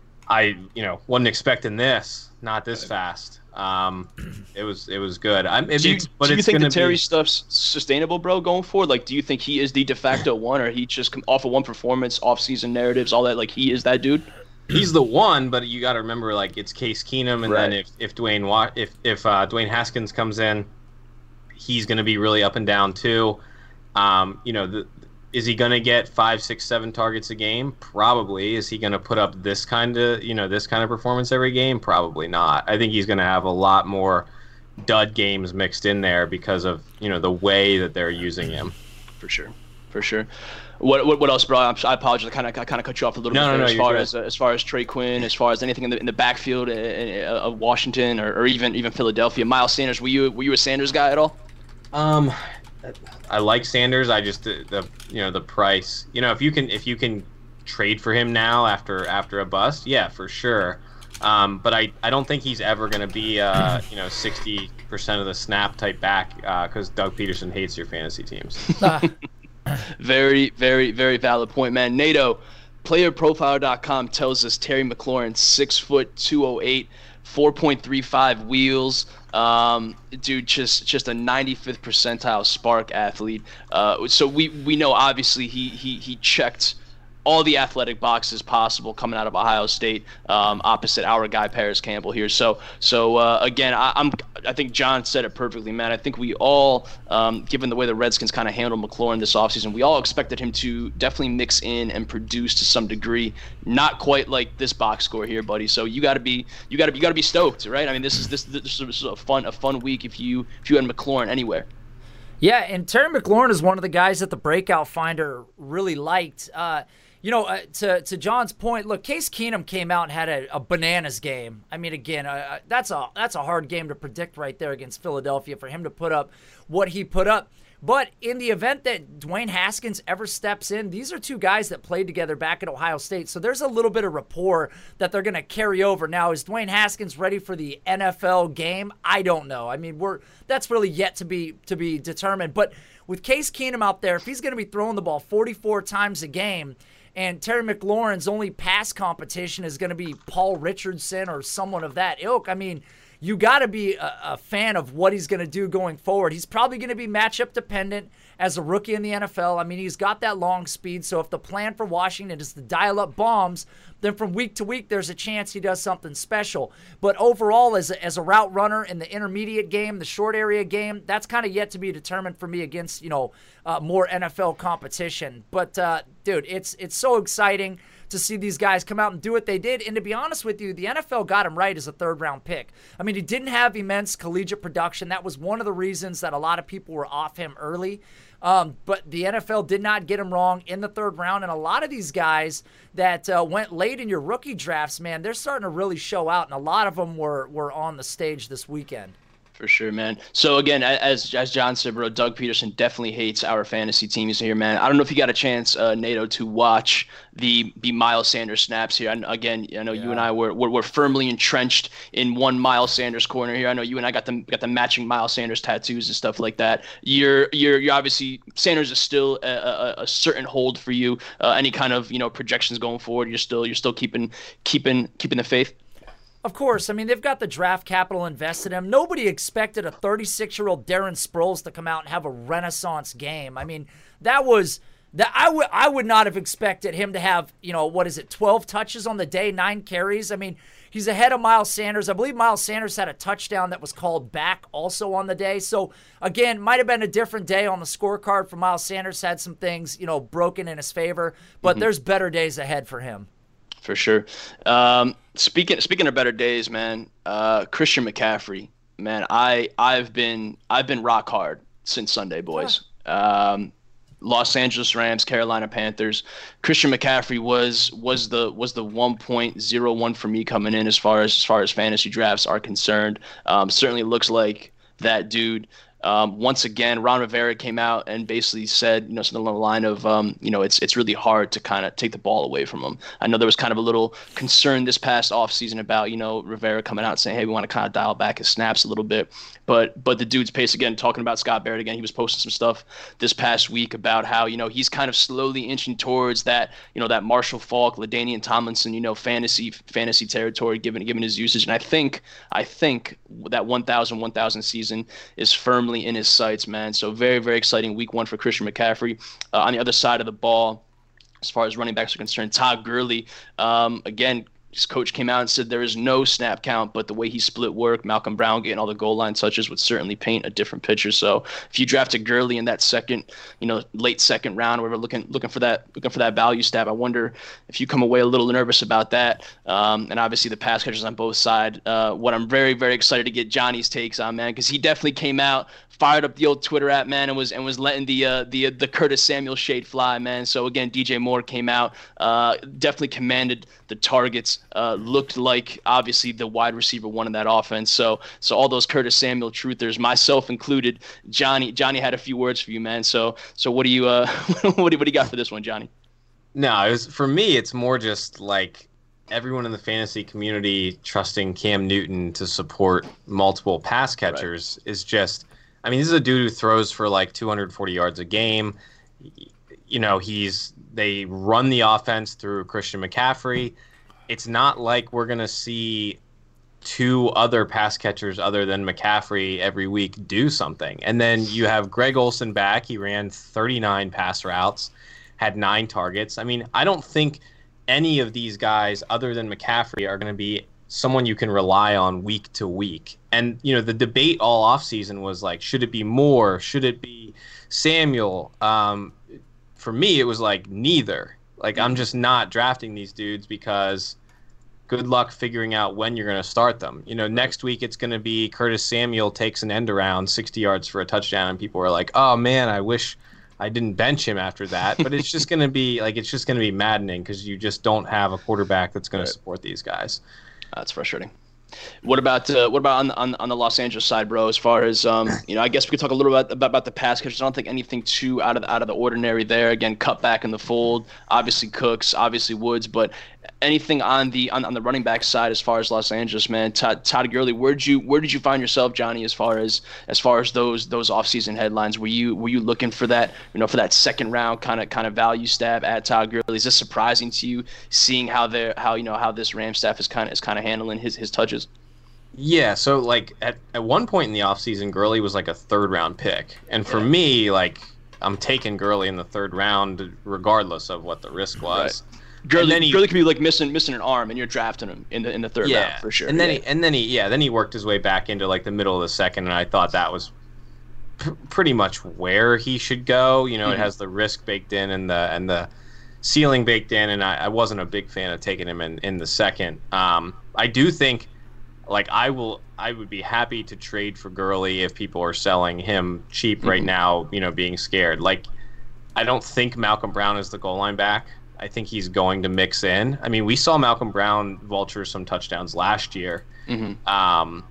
I you know wasn't expecting this, not this fast. Um, it was it was good. I'm, it, Do you, it's, but do you it's think the gonna Terry be, stuff's sustainable, bro, going forward? Like, do you think he is the de facto one, or he just come off of one performance, off-season narratives, all that? Like, he is that dude? he's the one, but you got to remember, like, it's Case Keenum, and Right. then if if Dwayne Wa- if if uh, Dwayne Haskins comes in, he's going to be really up and down too. Um, you know, the, is he going to get five, six, seven targets a game? Probably. Is he going to put up this kind of you know this kind of performance every game? Probably not. I think he's going to have a lot more dud games mixed in there because of you know the way that they're using him. For sure, for sure. What what, what else, bro? I'm, I apologize. I kind of I kind of cut you off a little No, bit no, there no, as you're far good. as uh, as far as Trey Quinn, as far as anything in the in the backfield uh, uh, of Washington or, or even even Philadelphia. Miles Sanders, were you were you a Sanders guy at all? Um, I like Sanders. I just the, the you know the price. You know if you can if you can trade for him now after after a bust, yeah, for sure. Um, but I, I don't think he's ever going to be uh you know sixty percent of the snap type back because Doug Peterson hates your fantasy teams. Uh, Very, very, very valid point, man. NATO, player profile dot com tells us Terry McLaurin, six foot two oh eight, four point three five wheels. Um, dude, just just a ninety-fifth percentile spark athlete. Uh, so we we know obviously he he he checked all the athletic boxes possible coming out of Ohio State, um, opposite our guy Paris Campbell here. So, so uh, again, I, I'm I think John said it perfectly, man. I think we all, um, given the way the Redskins kind of handled McLaurin this offseason, we all expected him to definitely mix in and produce to some degree. Not quite like this box score here, buddy. So you got to be you got to you got to be stoked, right? I mean, this is this this is a fun a fun week if you if you had McLaurin anywhere. yeah, and Terry McLaurin is one of the guys that the Breakout Finder really liked. Uh, You know, uh, to to John's point, look, Case Keenum came out and had a, a bananas game. I mean, again, uh, that's a that's a hard game to predict right there against Philadelphia for him to put up what he put up. But in the event that Dwayne Haskins ever steps in, these are two guys that played together back at Ohio State. So there's a little bit of rapport that they're going to carry over. Now, is Dwayne Haskins ready for the N F L game? I don't know. I mean, we're that's really yet to be to be determined. But with Case Keenum out there, if he's going to be throwing the ball forty-four times a game, and Terry McLaurin's only pass competition is going to be Paul Richardson or someone of that ilk, I mean, you got to be a, a fan of what he's going to do going forward. He's probably going to be matchup dependent as a rookie in the N F L. I mean, he's got that long speed, so if the plan for Washington is to dial up bombs, then from week to week there's a chance he does something special. But overall, as a, as a route runner in the intermediate game, the short area game, that's kind of yet to be determined for me against, you know, uh, more N F L competition. But, uh, dude, it's it's so exciting to see these guys come out and do what they did. And to be honest with you, the N F L got him right as a third-round pick. I mean, he didn't have immense collegiate production. That was one of the reasons that a lot of people were off him early. Um, but the N F L did not get him wrong in the third round. And a lot of these guys that uh, went late in your rookie drafts, man, they're starting to really show out. And a lot of them were, were on the stage this weekend. For sure, man. So again, as as John said, bro, Doug Peterson definitely hates our fantasy teams here, man. I don't know if you got a chance, uh, Nato, to watch the the Miles Sanders snaps here. And again, I know yeah. you and I were, were were firmly entrenched in one Miles Sanders corner here. I know you and I got the got the matching Miles Sanders tattoos and stuff like that. You're you're you're obviously Sanders is still a, a, a certain hold for you. Uh, any kind of you know projections going forward, you're still you're still keeping keeping keeping the faith. Of course. I mean, they've got the draft capital invested in him. Nobody expected a thirty-six-year-old Darren Sproles to come out and have a renaissance game. I mean, that was that I would I would not have expected him to have, you know, what is it, twelve touches on the day, nine carries. I mean, he's ahead of Miles Sanders. I believe Miles Sanders had a touchdown that was called back also on the day. So, again, might have been a different day on the scorecard for Miles Sanders. Had some things, you know, broken in his favor. But mm-hmm. there's better days ahead for him. For sure. Um, speaking speaking of better days, man, uh, Christian McCaffrey, man, I I've been I've been rock hard since Sunday, boys. Huh. Um, Los Angeles Rams, Carolina Panthers. Christian McCaffrey was was the was the one point oh one for me coming in as far as as far as fantasy drafts are concerned. Um, certainly looks like that dude. Um, once again, Ron Rivera came out and basically said, you know, something along the line of, um, you know, it's it's really hard to kind of take the ball away from him. I know there was kind of a little concern this past offseason about, you know, Rivera coming out saying, hey, we want to kind of dial back his snaps a little bit. But but the dude's pace, again, talking about Scott Barrett again, he was posting some stuff this past week about how, you know, he's kind of slowly inching towards that, you know, that Marshall Faulk, LaDainian Tomlinson, you know, fantasy fantasy territory given given his usage. And I think I think that one thousand one thousand season is firmly in his sights, man. So very, very exciting week one for Christian McCaffrey. Uh, on the other side of the ball, as far as running backs are concerned, Todd Gurley, um, again, his coach came out and said there is no snap count, but the way he split work, Malcolm Brown getting all the goal line touches would certainly paint a different picture. So if you drafted Gurley in that second, you know, late second round, where we're looking looking for that looking for that value stab, I wonder if you come away a little nervous about that. Um, and obviously the pass catchers on both sides. Uh, what I'm very very excited to get Johnny's takes on, man, because he definitely came out, fired up the old Twitter app, man, and was and was letting the uh, the the Curtis Samuel shade fly, man. So again, D J Moore came out, uh, definitely commanded the targets, uh, looked like obviously the wide receiver one in that offense. So so all those Curtis Samuel truthers, myself included, Johnny Johnny had a few words for you, man. So so what do you uh what do, what do you got for this one, Johnny? No, it was, for me, it's more just like everyone in the fantasy community trusting Cam Newton to support multiple pass catchers right. is just. I mean, this is a dude who throws for like two hundred forty yards a game. You know, he's they run the offense through Christian McCaffrey. It's not like we're going to see two other pass catchers other than McCaffrey every week do something. And then you have Greg Olsen back. He ran thirty-nine pass routes, had nine targets. I mean, I don't think any of these guys other than McCaffrey are going to be someone you can rely on week to week. And, you know, the debate all offseason was like, should it be Moore? Should it be Samuel? Um, for me, it was like neither. Like, I'm just not drafting these dudes because good luck figuring out when you're going to start them. You know, next week it's going to be Curtis Samuel takes an end around sixty yards for a touchdown, and people are like, oh, man, I wish I didn't bench him after that. But it's just going to be like, it's just going to be maddening because you just don't have a quarterback that's going right. to support these guys. That's frustrating. What about uh, what about on, on on the Los Angeles side, bro? As far as um, you know, I guess we could talk a little bit about, about the pass catchers. I don't think anything too out of the, out of the ordinary there. Again, cut back in the fold. Obviously Cooks, obviously Woods, but anything on the on, on the running back side as far as Los Angeles, man. Todd, Todd Gurley, where did you where did you find yourself, Johnny? As far as as far as those those offseason headlines, were you were you looking for that you know for that second round kind of kind of value stab at Todd Gurley? Is this surprising to you, seeing how they how you know how this Ram staff is kind of is kind of handling his his touches? Yeah, so like at, at one point in the offseason, Gurley was like a third round pick. And for yeah. me, like I'm taking Gurley in the third round regardless of what the risk was. Right. Gurley, he, Gurley could be like missing missing an arm and you're drafting him in the in the third yeah. round for sure. And then yeah. he and then he yeah, then he worked his way back into like the middle of the second, and I thought that was p- pretty much where he should go. You know, mm-hmm. it has the risk baked in and the and the ceiling baked in, and I, I wasn't a big fan of taking him in, in the second. Um, I do think, like, I will, I would be happy to trade for Gurley if people are selling him cheap right mm-hmm. now, you know, being scared. Like, I don't think Malcolm Brown is the goal line back. I think he's going to mix in. I mean, we saw Malcolm Brown vulture some touchdowns last year. Mm-hmm. Um,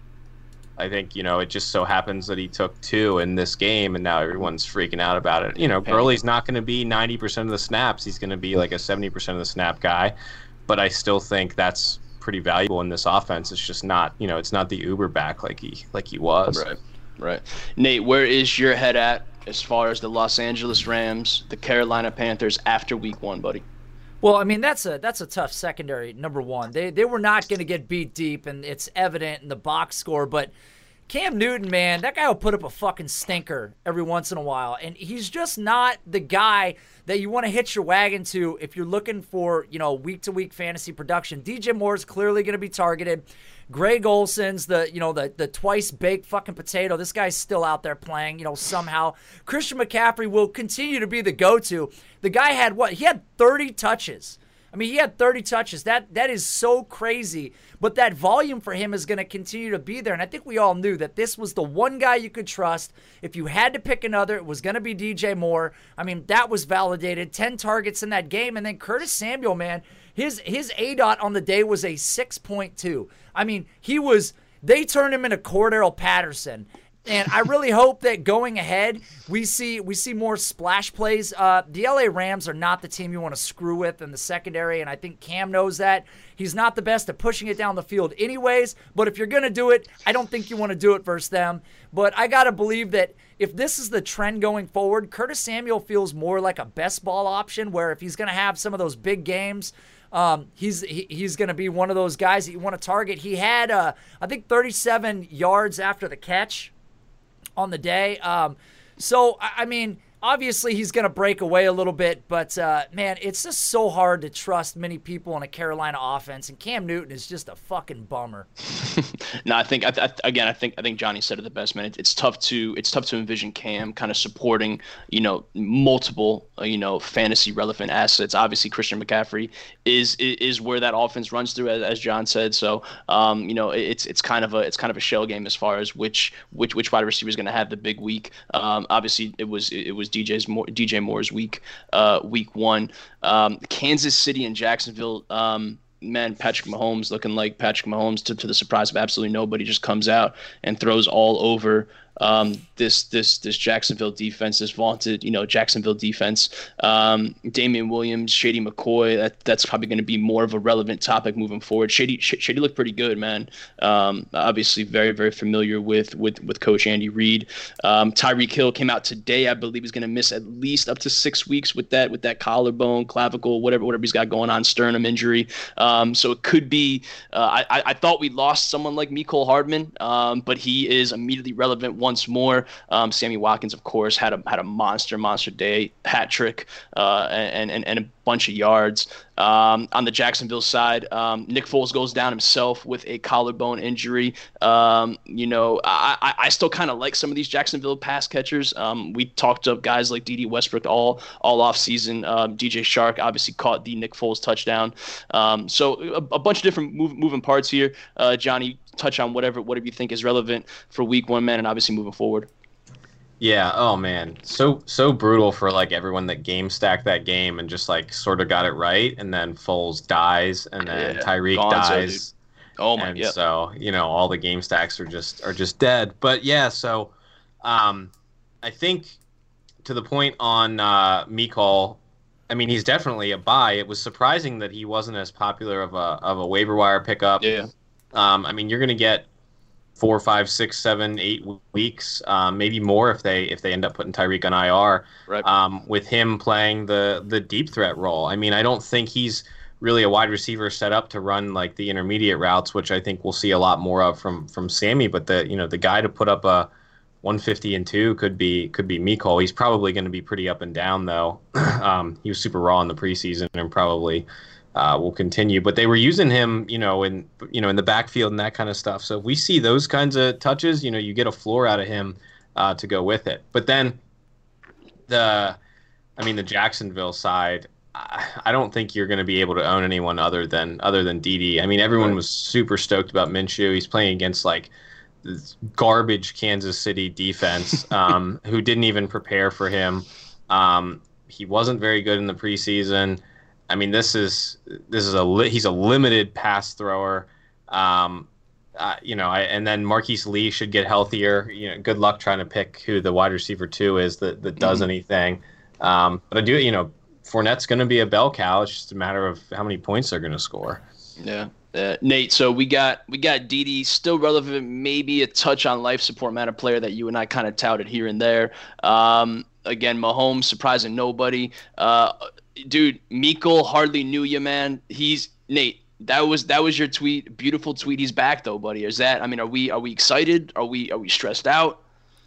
I think, you know, it just so happens that he took two in this game, and now everyone's freaking out about it. You know, Gurley's not going to be ninety percent of the snaps. He's going to be like a seventy percent of the snap guy. But I still think that's pretty valuable in this offense. It's just not, you know, it's not the Uber back like he like he was. Right, right. Nate, where is your head at as far as the Los Angeles Rams, the Carolina Panthers after week one, buddy? Well, I mean, that's a that's a tough secondary, number one. They they were not going to get beat deep, and it's evident in the box score. But Cam Newton, man, that guy will put up a fucking stinker every once in a while. And he's just not the guy that you want to hitch your wagon to if you're looking for, you know, week-to-week fantasy production. D J Moore is clearly going to be targeted. Greg Olson's the, you know, the the twice-baked fucking potato. This guy's still out there playing, you know, somehow. Christian McCaffrey will continue to be the go-to. The guy had what? He had thirty touches. I mean, he had thirty touches. That That is so crazy. But that volume for him is going to continue to be there. And I think we all knew that this was the one guy you could trust. If you had to pick another, it was going to be D J Moore. I mean, that was validated. ten targets in that game. And then Curtis Samuel, man, his his A D O T on the day was a six point two. I mean, he was, they turned him into Cordell Patterson. And I really hope that going ahead, we see we see more splash plays. Uh, the L A Rams are not the team you want to screw with in the secondary, and I think Cam knows that. He's not the best at pushing it down the field anyways, but if you're going to do it, I don't think you want to do it versus them. But I got to believe that if this is the trend going forward, Curtis Samuel feels more like a best ball option, where if he's going to have some of those big games, Um, he's he, he's going to be one of those guys that you want to target. He had, uh, I think, thirty-seven yards after the catch on the day. Um, so, I, I mean, obviously he's going to break away a little bit, but, uh, man, it's just so hard to trust many people in a Carolina offense, and Cam Newton is just a fucking bummer. No, I think, I, I, again, I think I think Johnny said it the best, man. It, it's tough to it's tough to envision Cam kind of supporting, you know, multiple, uh, you know, fantasy relevant assets. Obviously, Christian McCaffrey is is where that offense runs through, as, as John said. So, um, you know, it's it's kind of a it's kind of a shell game as far as which which which wide receiver is going to have the big week. Um, obviously, it was it was D J's Moore, D J Moore's week, uh, week one. Um, Kansas City and Jacksonville. Um, Man, Patrick Mahomes looking like Patrick Mahomes to, to the surprise of absolutely nobody, just comes out and throws all over um, this this this Jacksonville defense, this vaunted, you know, Jacksonville defense. Um, Damian Williams, Shady McCoy, that that's probably going to be more of a relevant topic moving forward. Shady Shady looked pretty good, man. Um, obviously, very very familiar with with with Coach Andy Reid. Um, Tyreek Hill came out today. I believe he's going to miss at least up to six weeks with that with that collarbone, clavicle, whatever whatever he's got going on, sternum injury. Um, so it could be. Uh, I I thought we lost someone like Mecole Hardman, um, but he is immediately relevant once more. Um, Sammy Watkins, of course, had a had a monster monster day, hat trick, uh, and and and a bunch of yards. Um, on the Jacksonville side, um, Nick Foles goes down himself with a collarbone injury. Um, you know, I, I, I still kind of like some of these Jacksonville pass catchers. Um, we talked to guys like D D Westbrook all all off season. Um, D J Shark obviously caught the Nick Foles touchdown. Um, so a, a bunch of different move, moving parts here. Uh, Johnny, touch on whatever whatever you think is relevant for week one, man, and obviously moving forward. Yeah, oh man. So so brutal for like everyone that game stacked that game and just like sort of got it right, and then Foles dies and then yeah, Tyreek dies. Dude. Oh my and yeah. so, you know, all the game stacks are just are just dead. But yeah, so um I think to the point on uh Mecole, I mean, he's definitely a buy. It was surprising that he wasn't as popular of a of a waiver wire pickup. Yeah. Um I mean, you're gonna get four, five, six, seven, eight weeks, um, maybe more if they if they end up putting Tyreek on I R. Right. Um, with him playing the the deep threat role. I mean, I don't think he's really a wide receiver set up to run like the intermediate routes, which I think we'll see a lot more of from from Sammy. But the you know the guy to put up a one fifty and two could be could be Mecole. He's probably going to be pretty up and down though. um, he was super raw in the preseason and probably. Uh, will continue, but they were using him, you know, in you know in the backfield and that kind of stuff. So if we see those kinds of touches, you know, you get a floor out of him uh, to go with it. But then the, I mean, the Jacksonville side, I don't think you're going to be able to own anyone other than other than Didi. I mean, everyone was super stoked about Minshew. He's playing against like this garbage Kansas City defense, um, who didn't even prepare for him. Um, he wasn't very good in the preseason. I mean, this is this is a li- he's a limited pass thrower. Um, uh, you know, I, and then Marquise Lee should get healthier. You know, good luck trying to pick who the wide receiver two is that that does mm-hmm. anything. Um, but I do, you know. Fournette's going to be a bell cow. It's just a matter of how many points they're going to score. Yeah, uh, Nate. So we got we got Didi still relevant, maybe a touch on life support man, a player that you and I kind of touted here and there. Um, again, Mahomes surprising nobody. Uh, dude, Mecole hardly knew you, man. He's Nate. That was that was your tweet. Beautiful tweet. He's back though, buddy. Is that? I mean, are we are we excited? Are we are we stressed out?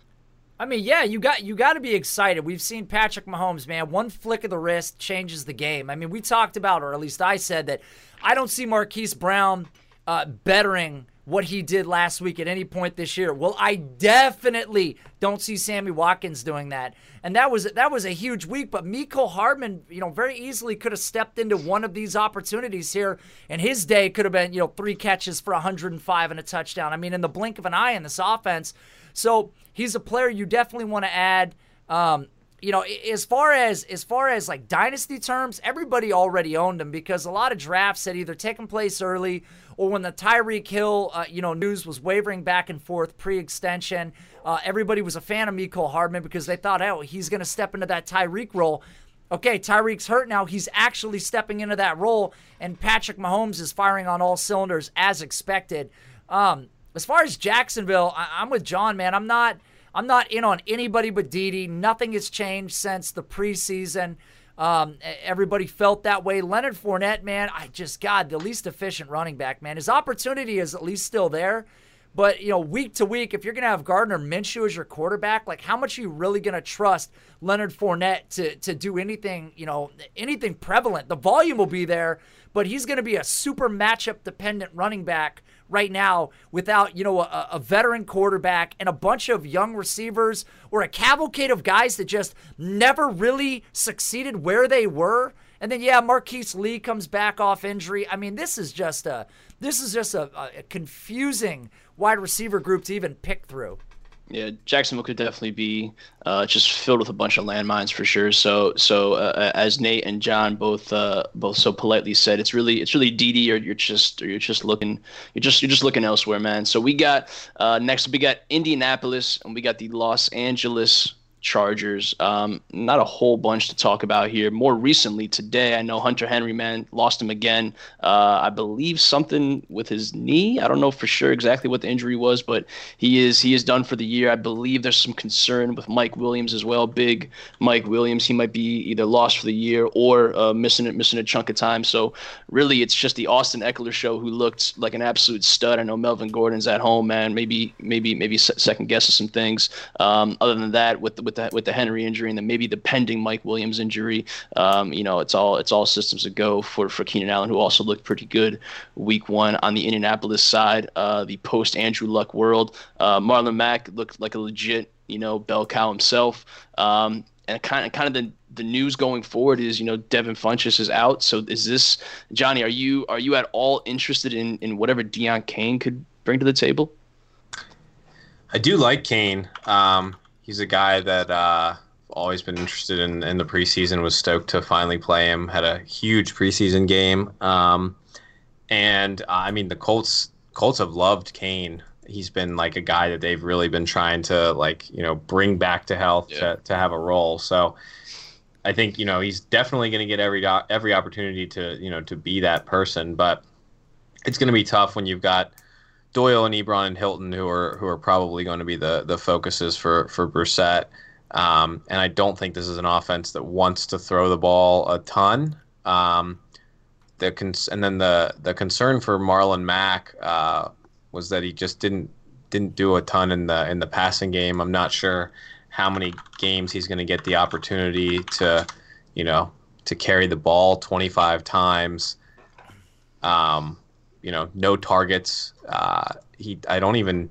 I mean, yeah, you got you got to be excited. We've seen Patrick Mahomes, man. One flick of the wrist changes the game. I mean, we talked about, or at least I said, that I don't see Marquise Brown uh, bettering what he did last week at any point this year. Well, I definitely don't see Sammy Watkins doing that. And that was that was a huge week. But Mecole Hardman, you know, very easily could have stepped into one of these opportunities here. And his day could have been, you know, three catches for one hundred five and a touchdown. I mean, in the blink of an eye in this offense. So he's a player you definitely want to add. Um, you know, as far as as far as like dynasty terms, everybody already owned him because a lot of drafts had either taken place early or when the Tyreek Hill, uh, you know, news was wavering back and forth pre-extension. Uh, everybody was a fan of Mecole Hardman because they thought, oh, he's going to step into that Tyreek role. Okay, Tyreek's hurt now. He's actually stepping into that role, and Patrick Mahomes is firing on all cylinders as expected. Um, As far as Jacksonville, I- I'm with John, man. I'm not I'm not in on anybody but Didi. Nothing has changed since the preseason. Um, everybody felt that way. Leonard Fournette, man, I just, God, the least efficient running back, man. His opportunity is at least still there. But, you know, week to week, if you're going to have Gardner Minshew as your quarterback, like how much are you really going to trust Leonard Fournette to to do anything, you know, anything prevalent? The volume will be there, but he's going to be a super matchup-dependent running back right now without, you know, a, a veteran quarterback and a bunch of young receivers or a cavalcade of guys that just never really succeeded where they were. And then, yeah, Marquise Lee comes back off injury. I mean, this is just a this is just a, a confusing wide receiver group to even pick through. Yeah, Jacksonville could definitely be uh, just filled with a bunch of landmines for sure. So, so uh, as Nate and John both uh, both so politely said, it's really it's really Didi, or you're just or you're just looking you're just you're just looking elsewhere, man. So we got uh, next we got Indianapolis and we got the Los Angeles Chargers. Um, not a whole bunch to talk about here. More recently today, I know Hunter Henry, man, lost him again. Uh, I believe something with his knee. I don't know for sure exactly what the injury was, but he is he is done for the year. I believe there's some concern with Mike Williams as well. Big Mike Williams, he might be either lost for the year or uh, missing it, missing a chunk of time. So really, it's just the Austin Eckler show, who looked like an absolute stud. I know Melvin Gordon's at home, man. Maybe maybe maybe second guesses some things. Um, other than that, with the, with the with the Henry injury and then maybe the pending Mike Williams injury, um, you know, it's all it's all systems a go for for Keenan Allen, who also looked pretty good week one on the Indianapolis side. Uh, the post Andrew Luck world, uh, Marlon Mack looked like a legit, you know, bell cow himself. Um, and kind of kind of the the news going forward is, you know, Devin Funchess is out. So is this, Johnny? Are you are you at all interested in in whatever Deion Kane could bring to the table? I do like Kane. Um, he's a guy that uh, I've always been interested in in the preseason. Was stoked to finally play him. Had a huge preseason game. Um, and uh, I mean, the Colts Colts have loved Kane. He's been like a guy that they've really been trying to, like, you know, bring back to health, yeah. to to have a role. So I think, you know, he's definitely going to get every do- every opportunity to, you know, to be that person. But it's going to be tough when you've got Doyle and Ebron and Hilton, who are who are probably going to be the the focuses for for Brissett. Um, and I don't think this is an offense that wants to throw the ball a ton. Um, the cons- and then the the concern for Marlon Mack uh, was that he just didn't didn't do a ton in the in the passing game. I'm not sure how many games he's going to get the opportunity to, you know, to carry the ball twenty-five times. Um, you know, no targets. Uh, he, I don't even,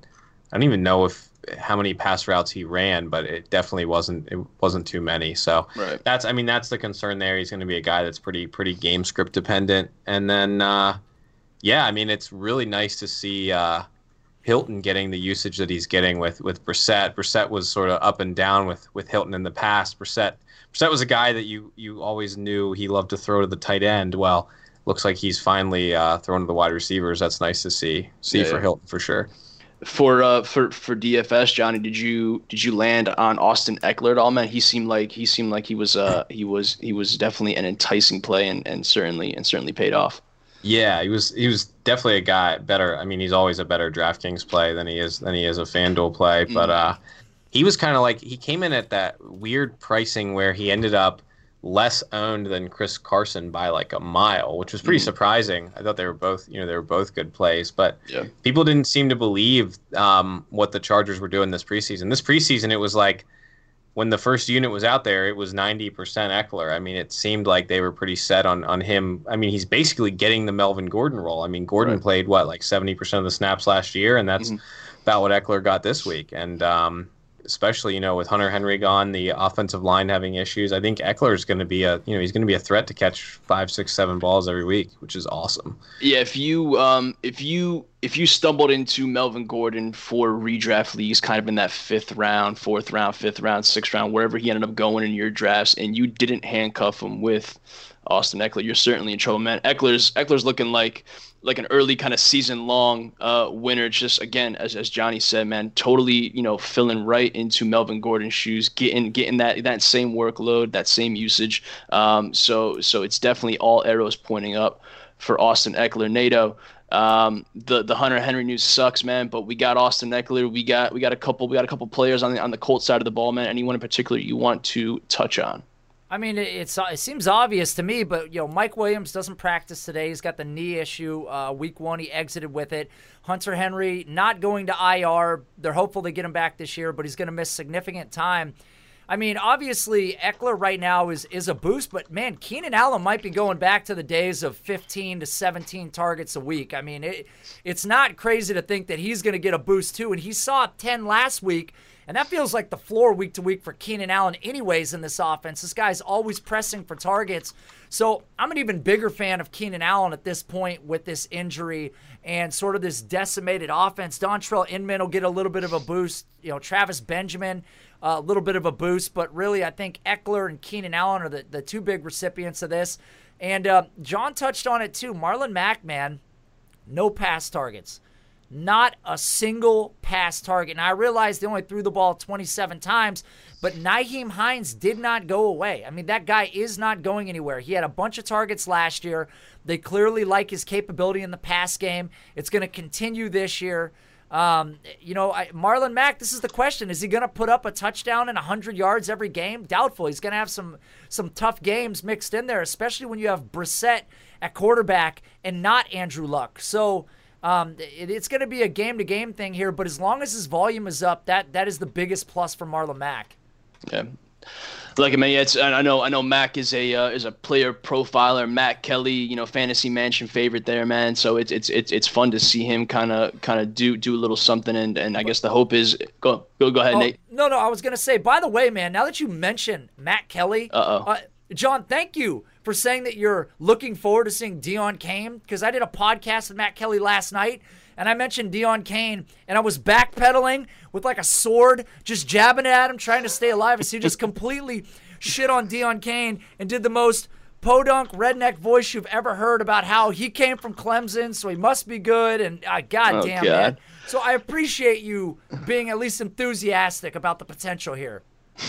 I don't even know if how many pass routes he ran, but it definitely wasn't it wasn't too many. So right. that's I mean that's the concern there. He's going to be a guy that's pretty pretty game script dependent. And then uh, yeah, I mean it's really nice to see uh, Hilton getting the usage that he's getting with with Brissett. Brissett was sort of up and down with with Hilton in the past. Brissett Brissett was a guy that you you always knew he loved to throw to the tight end. Well, looks like he's finally uh, thrown to the wide receivers. That's nice to see see yeah, for yeah. Hilton for sure. For uh for, for D F S, Johnny, did you did you land on Austin Ekeler at all, man? He seemed like he seemed like he was uh he was he was definitely an enticing play and, and certainly and certainly paid off. Yeah, he was he was definitely a guy better. I mean, he's always a better DraftKings play than he is than he is a FanDuel play. Mm. But uh, he was kind of like he came in at that weird pricing where he ended up less owned than Chris Carson by like a mile, which was pretty mm. surprising. I thought they were both, you know, they were both good plays, but yeah. people didn't seem to believe um, what the Chargers were doing this preseason. This preseason, it was like when the first unit was out there, it was ninety percent Ekeler. I mean, it seemed like they were pretty set on on him. I mean, he's basically getting the Melvin Gordon role. I mean, Gordon right. played what like seventy percent of the snaps last year, and that's mm-hmm. about what Ekeler got this week. And um, especially, you know, with Hunter Henry gone, the offensive line having issues, I think Ekeler is going to be a, you know, he's going to be a threat to catch five, six, seven balls every week, which is awesome. Yeah, if you um if you if you stumbled into Melvin Gordon for redraft leagues, kind of in that fifth round, fourth round, fifth round, sixth round, wherever he ended up going in your drafts, and you didn't handcuff him with Austin Ekeler, you're certainly in trouble, man. Ekeler's Ekeler's looking like like an early kind of season long uh, winner. Just again, as as Johnny said, man, totally, you know, filling right into Melvin Gordon's shoes, getting getting that that same workload, that same usage. Um, so so it's definitely all arrows pointing up for Austin Ekeler. NATO, um, the the Hunter Henry news sucks, man, but we got Austin Ekeler. We got we got a couple we got a couple players on the on the Colts side of the ball, man. Anyone in particular you want to touch on? I mean, it's it seems obvious to me, but, you know, Mike Williams doesn't practice today. He's got the knee issue. Uh, week one, he exited with it. Hunter Henry not going to I R. They're hopeful to get him back this year, but he's going to miss significant time. I mean, obviously, Ekeler right now is is a boost, but, man, Keenan Allen might be going back to the days of fifteen to seventeen targets a week. I mean, it, it's not crazy to think that he's going to get a boost, too, and he saw ten last week. And that feels like the floor week to week for Keenan Allen anyways in this offense. This guy's always pressing for targets. So I'm an even bigger fan of Keenan Allen at this point with this injury and sort of this decimated offense. Dontrell Inman will get a little bit of a boost. You know, Travis Benjamin, a uh, little bit of a boost. But really, I think Ekeler and Keenan Allen are the, the two big recipients of this. And uh, John touched on it too. Marlon Mack, man, no pass targets. Not a single pass target. And I realize they only threw the ball twenty-seven times, but Nyheim Hines did not go away. I mean, that guy is not going anywhere. He had a bunch of targets last year. They clearly like his capability in the pass game. It's going to continue this year. Um, you know, I, Marlon Mack, this is the question. Is he going to put up a touchdown and one hundred yards every game? Doubtful. He's going to have some some tough games mixed in there, especially when you have Brissett at quarterback and not Andrew Luck. So, Um, it, it's going to be a game-to-game thing here, but as long as his volume is up, that that is the biggest plus for Marlon Mack. Yeah, like I mean, it's I know I know Mack is a uh, is a player profiler. Matt Kelly, you know, fantasy mansion favorite there, man. So it's it's it's it's fun to see him kind of kind of do do a little something, and, and I guess the hope is go go go ahead, oh, Nate. No, no, I was going to say. By the way, man, now that you mention Matt Kelly, Uh-oh. uh John, thank you for saying that you're looking forward to seeing Deon Cain, because I did a podcast with Matt Kelly last night, and I mentioned Deon Cain, and I was backpedaling with like a sword, just jabbing at him, trying to stay alive. And so he just completely shit on Deon Cain and did the most podunk redneck voice you've ever heard about how he came from Clemson, so he must be good. And uh, goddamn, oh, God. man. So I appreciate you being at least enthusiastic about the potential here.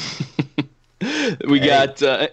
we hey. got... Uh,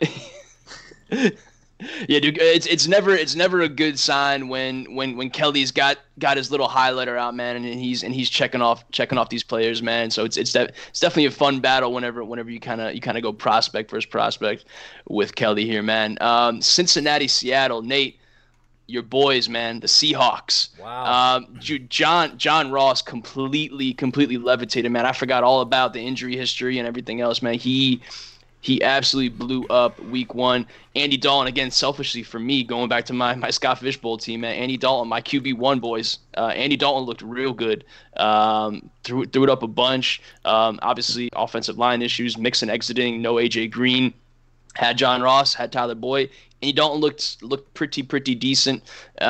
Yeah, dude, it's it's never it's never a good sign when when when Kelly's got got his little highlighter out, man, and he's and he's checking off checking off these players, man. So it's it's de- it's definitely a fun battle whenever whenever you kind of you kind of go prospect versus prospect with Kelly here, man. Um, Cincinnati, Seattle, Nate, your boys, man, the Seahawks. Wow. Um, John John Ross completely completely levitated, man. I forgot all about the injury history and everything else, man. He. He absolutely blew up week one. Andy Dalton, again, selfishly for me, going back to my, my Scott Fishbowl team, man, Andy Dalton, my Q B one, boys. Uh, Andy Dalton looked real good. Um, threw, threw it up a bunch. Um, obviously, offensive line issues, Mixon exiting, no A J Green. Had John Ross, had Tyler Boyd. Andy Dalton looked looked pretty, pretty decent.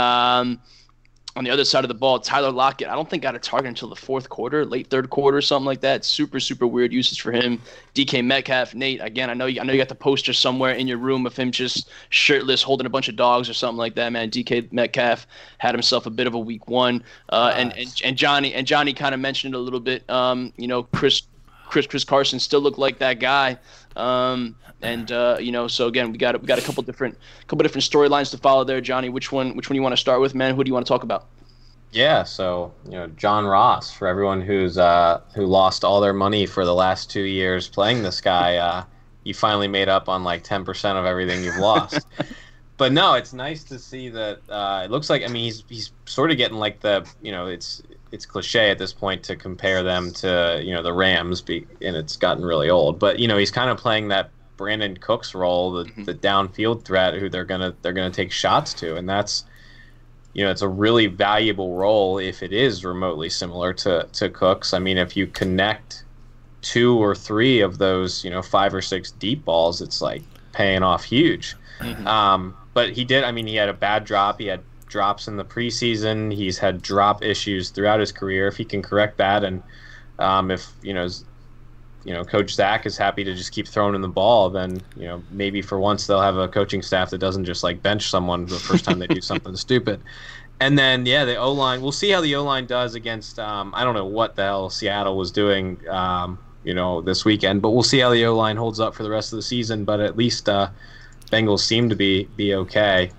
Um, on the other side of the ball, Tyler Lockett, I don't think got a target until the fourth quarter, late third quarter, something like that. Super, super weird usage for him. D K Metcalf, Nate, again, I know you, I know you got the poster somewhere in your room of him just shirtless holding a bunch of dogs or something like that, man. D K Metcalf had himself a bit of a week one. Uh, nice. and, and and Johnny and Johnny kind of mentioned it a little bit. Um, you know, Chris Chris Chris Carson still looked like that guy. Um, and uh, you know, so again, we got we got a couple different couple different storylines to follow there, Johnny. Which one which one you want to start with, man? Who do you want to talk about? Yeah, so you know, John Ross, for everyone who's uh, who lost all their money for the last two years playing this guy, uh, you finally made up on like ten percent of everything you've lost. But no, it's nice to see that. Uh, it looks like, I mean, he's he's sort of getting like the, you know, it's it's cliche at this point to compare them to, you know, the Rams, be, and it's gotten really old. But you know, he's kind of playing that Brandon Cooks role, the, mm-hmm. the downfield threat, who they're gonna they're gonna take shots to, and that's, you know, it's a really valuable role if it is remotely similar to to Cooks. I mean, if you connect two or three of those, you know, five or six deep balls, it's like paying off huge. Mm-hmm. Um, but he did. I mean, he had a bad drop. He had drops in the preseason. He's had drop issues throughout his career. If he can correct that, and um, if you know, you know, Coach Zach is happy to just keep throwing in the ball, then you know, maybe for once they'll have a coaching staff that doesn't just like bench someone the first time they do something stupid. And then yeah, the O line. We'll see how the O line does against. Um, I don't know what the hell Seattle was doing. Um, you know, this weekend, but we'll see how the O line holds up for the rest of the season. But at least uh, Bengals seem to be be okay.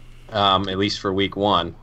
Um, at least for week one.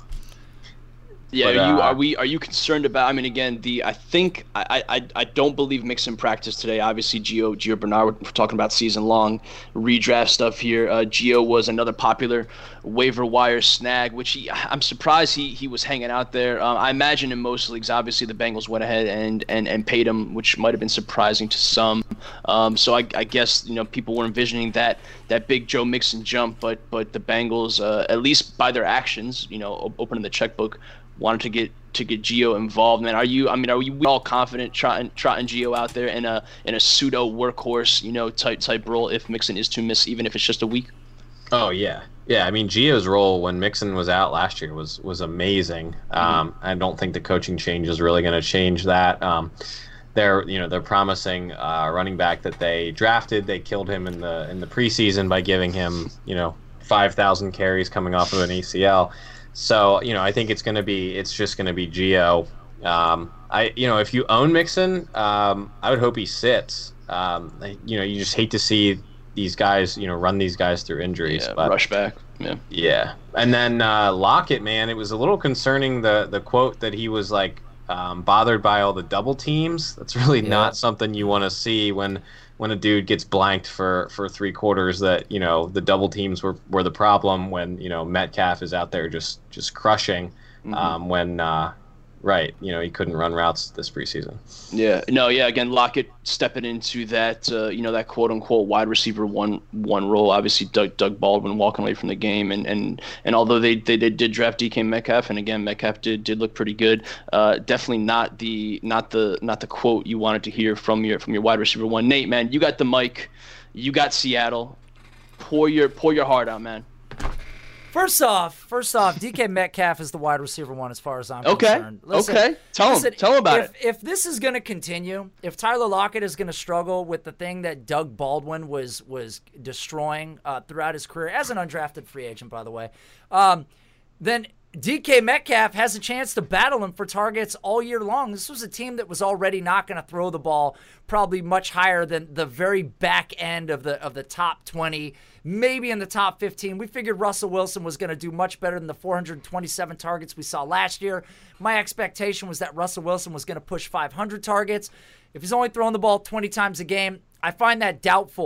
Yeah, but, are you uh, are we are you concerned about? I mean, again, the I think I I, I don't believe Mixon practiced today. Obviously, Gio Gio Bernard. We're talking about season long redraft stuff here. Uh, Gio was another popular waiver wire snag, which he I'm surprised he he was hanging out there. Um, I imagine in most leagues, obviously the Bengals went ahead and and, and paid him, which might have been surprising to some. Um, so I, I guess you know people were envisioning that that big Joe Mixon jump, but but the Bengals, uh, at least by their actions, you know, opening the checkbook, wanted to get to get Gio involved. Man, are you? I mean, are you all confident trotting trotting Gio out there in a in a pseudo workhorse, you know, type type role if Mixon is to miss, even if it's just a week? Oh yeah, yeah. I mean, Gio's role when Mixon was out last year was was amazing. Mm-hmm. Um, I don't think the coaching change is really going to change that. Um, they're you know they're promising uh, running back that they drafted. They killed him in the in the preseason by giving him you know five thousand carries coming off of an A C L. So, you know, I think it's going to be, it's just going to be Gio. Um, I, you know, if you own Mixon, um, I would hope he sits. Um, you know, you just hate to see these guys, you know, run these guys through injuries. Yeah, but, rush back. Yeah. Yeah. And then uh, Lockett, man, it was a little concerning, the, the quote that he was like um, bothered by all the double teams. That's really yeah. not something you want to see when, when a dude gets blanked for, for three quarters, that, you know, the double teams were, were the problem when, you know, Metcalf is out there just, just crushing mm-hmm. um, when, uh, right, you know, he couldn't run routes this preseason. Yeah, no, yeah, again, Lockett stepping into that, uh, you know, that quote-unquote wide receiver one one role. Obviously, Doug Doug Baldwin walking away from the game, and and, and although they, they, they did draft D K Metcalf, and again, Metcalf did did look pretty good, uh, definitely not the not the not the quote you wanted to hear from your from your wide receiver one. Nate, man, you got the mic, you got Seattle. Pour your pour your heart out, man. First off, first off, D K Metcalf is the wide receiver one as far as I'm okay. concerned. Listen, okay, tell listen, him, tell him about if, it. If this is going to continue, if Tyler Lockett is going to struggle with the thing that Doug Baldwin was was destroying uh, throughout his career as an undrafted free agent, by the way, um, then D K Metcalf has a chance to battle him for targets all year long. This was a team that was already not going to throw the ball probably much higher than the very back end of the of the top twenty, maybe in the top fifteen. We figured Russell Wilson was going to do much better than the four hundred twenty-seven targets we saw last year. My expectation was that Russell Wilson was going to push five hundred targets. If he's only throwing the ball twenty times a game, I find that doubtful.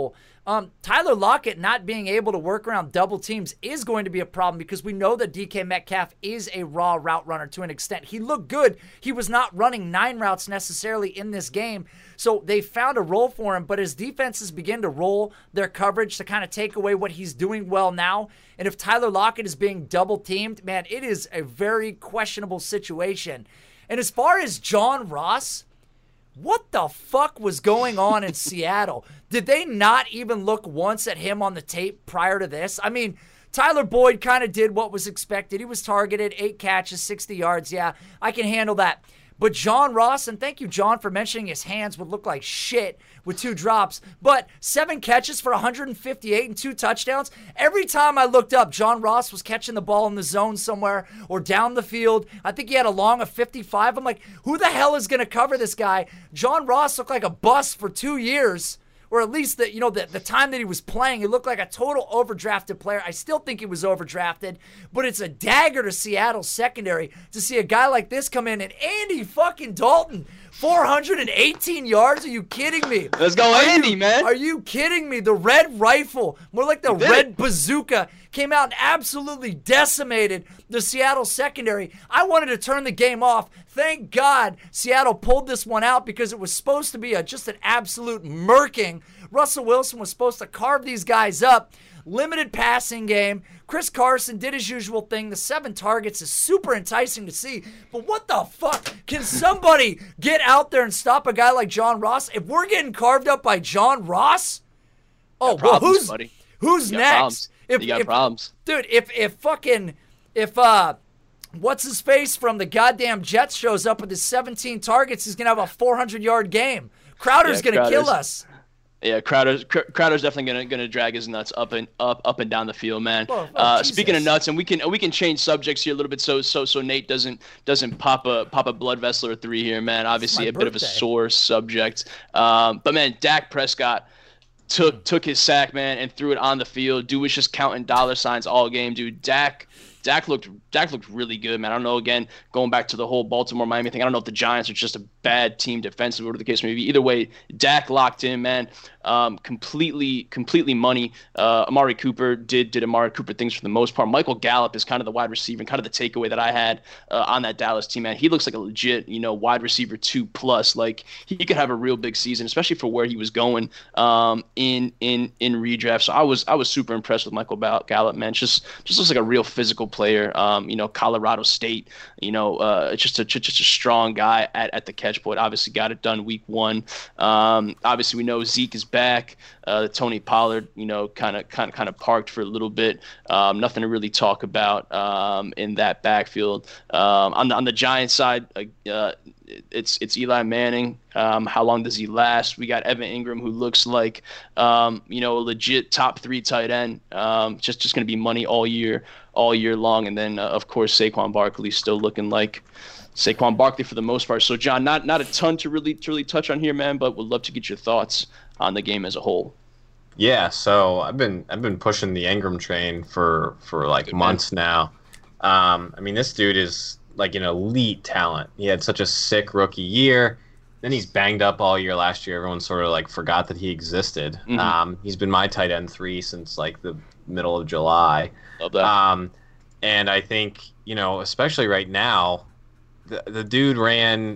Um, Tyler Lockett not being able to work around double teams is going to be a problem because we know that D K Metcalf is a raw route runner to an extent. He looked good. He was not running nine routes necessarily in this game. So they found a role for him, but as defenses begin to roll their coverage to kind of take away what he's doing well now, and if Tyler Lockett is being double teamed, man, it is a very questionable situation. And as far as John Ross, what the fuck was going on in Seattle? Did they not even look once at him on the tape prior to this? I mean, Tyler Boyd kind of did what was expected. He was targeted, eight catches, sixty yards. Yeah, I can handle that. But John Ross, and thank you, John, for mentioning his hands would look like shit with two drops, but seven catches for one hundred fifty-eight and two touchdowns. Every time I looked up, John Ross was catching the ball in the zone somewhere or down the field. I think he had a long of fifty-five. I'm like, who the hell is going to cover this guy? John Ross looked like a bust for two years. Or at least the, you know, the, the time that he was playing, he looked like a total overdrafted player. I still think he was overdrafted, but it's a dagger to Seattle's secondary to see a guy like this come in. And Andy fucking Dalton, four hundred eighteen yards? Are you kidding me? Let's go, are Andy, you, man. Are you kidding me? The red rifle, more like the red bazooka, came out and absolutely decimated the Seattle secondary. I wanted to turn the game off. Thank God Seattle pulled this one out because it was supposed to be a, just an absolute murking. Russell Wilson was supposed to carve these guys up. Limited passing game. Chris Carson did his usual thing. The seven targets is super enticing to see. But what the fuck? Can somebody get out there and stop a guy like John Ross? If we're getting carved up by John Ross, oh, problems, well, who's buddy. who's you next? If, you got if, problems. Dude, if if fucking, if, uh, what's his face from the goddamn Jets shows up with his seventeen targets, he's going to have a four hundred yard game. Crowder's Yeah, going to kill us. Yeah, Crowder's Crowder's definitely gonna gonna drag his nuts up and up up and down the field, man. Oh, oh, uh, Jesus. speaking of nuts, and we can we can change subjects here a little bit, so so so Nate doesn't doesn't pop a pop a blood vessel or three here, man. Obviously, My a bit of a birthday. sore subject, um, but man, Dak Prescott took took his sack, man, and threw it on the field. Dude was just counting dollar signs all game, dude. Dak. Dak looked Dak looked really good, man. I don't know, again, going back to the whole Baltimore-Miami thing, I don't know if the Giants are just a bad team defensively, whatever the case may be. Either way, Dak locked in, man. Um, completely, completely money. Uh, Amari Cooper did did Amari Cooper things for the most part. Michael Gallup is kind of the wide receiver and kind of the takeaway that I had uh, on that Dallas team, man. He looks like a legit, you know, wide receiver two plus. Like, he could have a real big season, especially for where he was going um, in in in redraft. So I was I was super impressed with Michael Gallup, man. Just just looks like a real physical player. Um, you know, Colorado State. You know, uh, just a just a strong guy at, at the catch point. Obviously, got it done week one. Um, obviously, we know Zeke is back. Uh, Tony Pollard, you know, kind of kind of kind of parked for a little bit. Um, nothing to really talk about um, in that backfield. Um, on the on the Giants side, uh, it's it's Eli Manning. Um, how long does he last? We got Evan Ingram, who looks like um, you know, a legit top three tight end. Um, just just going to be money all year, all year long. And then uh, of course Saquon Barkley still looking like Saquon Barkley for the most part. So John, not not a ton to really to really touch on here, man, but would love to get your thoughts on the game as a whole. Yeah, so I've been I've been pushing the Ingram train for for like Good months now. Um, I mean, this dude is like an elite talent. He had such a sick rookie year. Then he's banged up all year last year. Everyone sort of like forgot that he existed. Mm-hmm. Um, he's been my tight end three since like the middle of July. Love that. Um, and I think, you know, especially right now, the the dude ran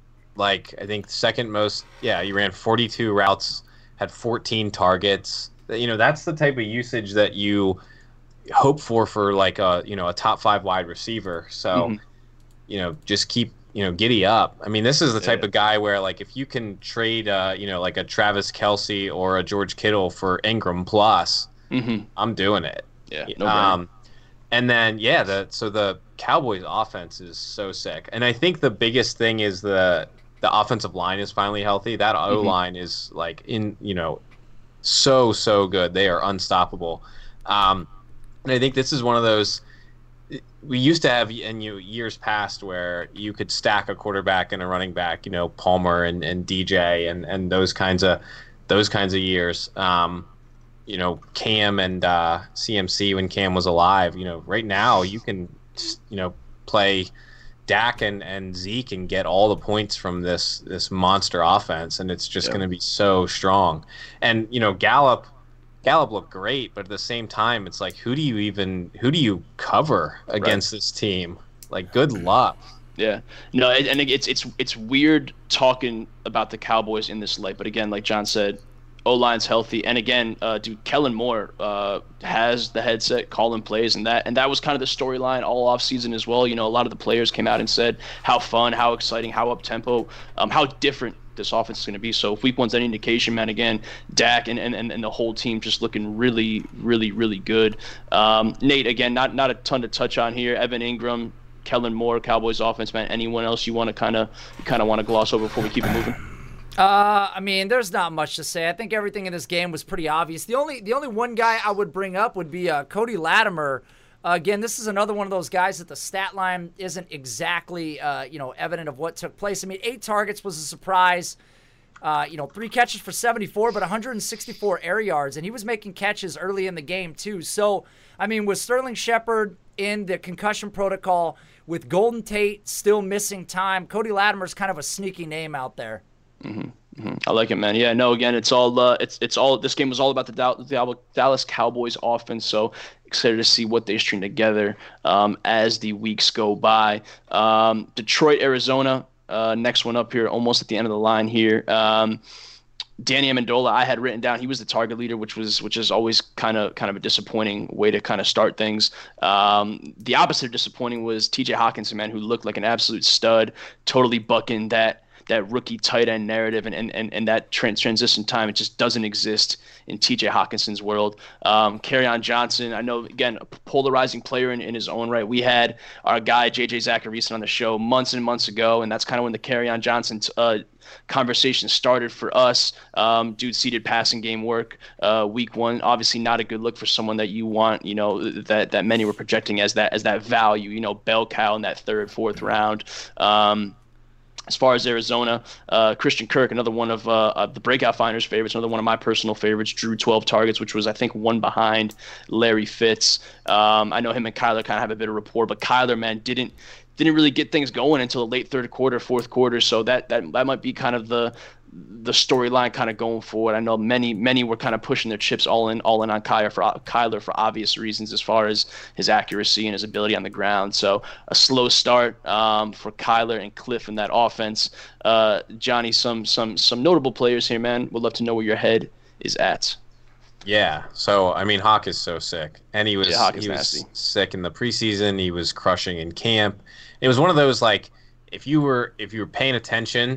like I think second most. Yeah, he ran forty-two routes, had fourteen targets. You know, that's the type of usage that you hope for for like a you know a top five wide receiver. So, Mm-hmm. you know, just keep you know giddy up. I mean, this is the type Yeah. of guy where like if you can trade uh you know like a Travis Kelce or a George Kittle for Ingram plus, Mm-hmm. I'm doing it. Yeah. No Um, and then yeah, the so the Cowboys offense is so sick, and I think the biggest thing is the the offensive line is finally healthy. That O line is like in you know so so good. They are unstoppable. Um, and I think this is one of those we used to have in you know, years past where you could stack a quarterback and a running back. You know, Palmer and, and D J and, and those kinds of those kinds of years. Um, you know, Cam and uh, C M C when Cam was alive. You know, right now you can, you know, play Dak and, and Zeke and get all the points from this this monster offense, and it's just Yeah. going to be so strong. And you know, Gallup, Gallup looked great, but at the same time, it's like, who do you even who do you cover against right. this team? Like, good luck. Yeah, no, and it's it's it's weird talking about the Cowboys in this light, but again, like John said, O-line's healthy, and again, uh, dude, Kellen Moore uh, has the headset, calling plays, and that and that was kind of the storyline all off season as well. You know, a lot of the players came out and said how fun, how exciting, how up tempo, um, how different this offense is going to be. So if week one's any indication, man, again, Dak and, and, and the whole team just looking really, really, really good. Um, Nate, again, not not a ton to touch on here. Evan Ingram, Kellen Moore, Cowboys offense, man. Anyone else you want to kind of kind of want to gloss over before we keep it moving? Uh, I mean, there's not much to say. I think everything in this game was pretty obvious. The only the only one guy I would bring up would be uh, Cody Latimer. Uh, again, this is another one of those guys that the stat line isn't exactly uh, you know evident of what took place. I mean, eight targets was a surprise. Uh, you know, three catches for seventy-four, but one hundred sixty-four air yards, and he was making catches early in the game too. So, I mean, with Sterling Shepard in the concussion protocol, with Golden Tate still missing time, Cody Latimer's kind of a sneaky name out there. Mm-hmm, mm-hmm. I like it, man. Yeah, no, again, it's all, uh, it's it's all, this game was all about the, Dow- the Dallas Cowboys offense, so excited to see what they string together um, as the weeks go by. Um, Detroit, Arizona, uh, next one up here, almost at the end of the line here. Um, Danny Amendola, I had written down, he was the target leader, which was which is always kind of kind of a disappointing way to kind of start things. Um, the opposite of disappointing was T J Hockenson, man, who looked like an absolute stud, totally bucking that that rookie tight end narrative and, and, and, and that trans- transition time. It just doesn't exist in T J Hawkinson's world. Um, Kerryon Johnson, I know, again, a polarizing player in, in his own right. We had our guy, J J Zacharyson, on the show months and months ago, and that's kind of when the Kerryon Johnson uh, conversation started for us. Um, dude seeded passing game work uh, week one. Obviously not a good look for someone that you want, you know, that, that many were projecting as that, as that value, you know, bell cow in that third, fourth round. Um, As far as Arizona, uh, Christian Kirk, another one of, uh, of the breakout finders' favorites, another one of my personal favorites, drew twelve targets, which was, I think, one behind Larry Fitz. Um, I know him and Kyler kind of have a bit of rapport, but Kyler, man, didn't didn't really get things going until the late third quarter, fourth quarter. So that that, that might be kind of the the storyline kind of going forward. I know many many were kind of pushing their chips all in all in on Kyler for Kyler for obvious reasons as far as his accuracy and his ability on the ground. So a slow start um, for Kyler and Cliff in that offense. Uh, Johnny, some some some notable players here, man. Would love to know where your head is at. Yeah, so I mean, Hawk is so sick, and he was yeah, he was nasty. sick in the preseason. He was crushing in camp. It was one of those, like, if you were if you were paying attention,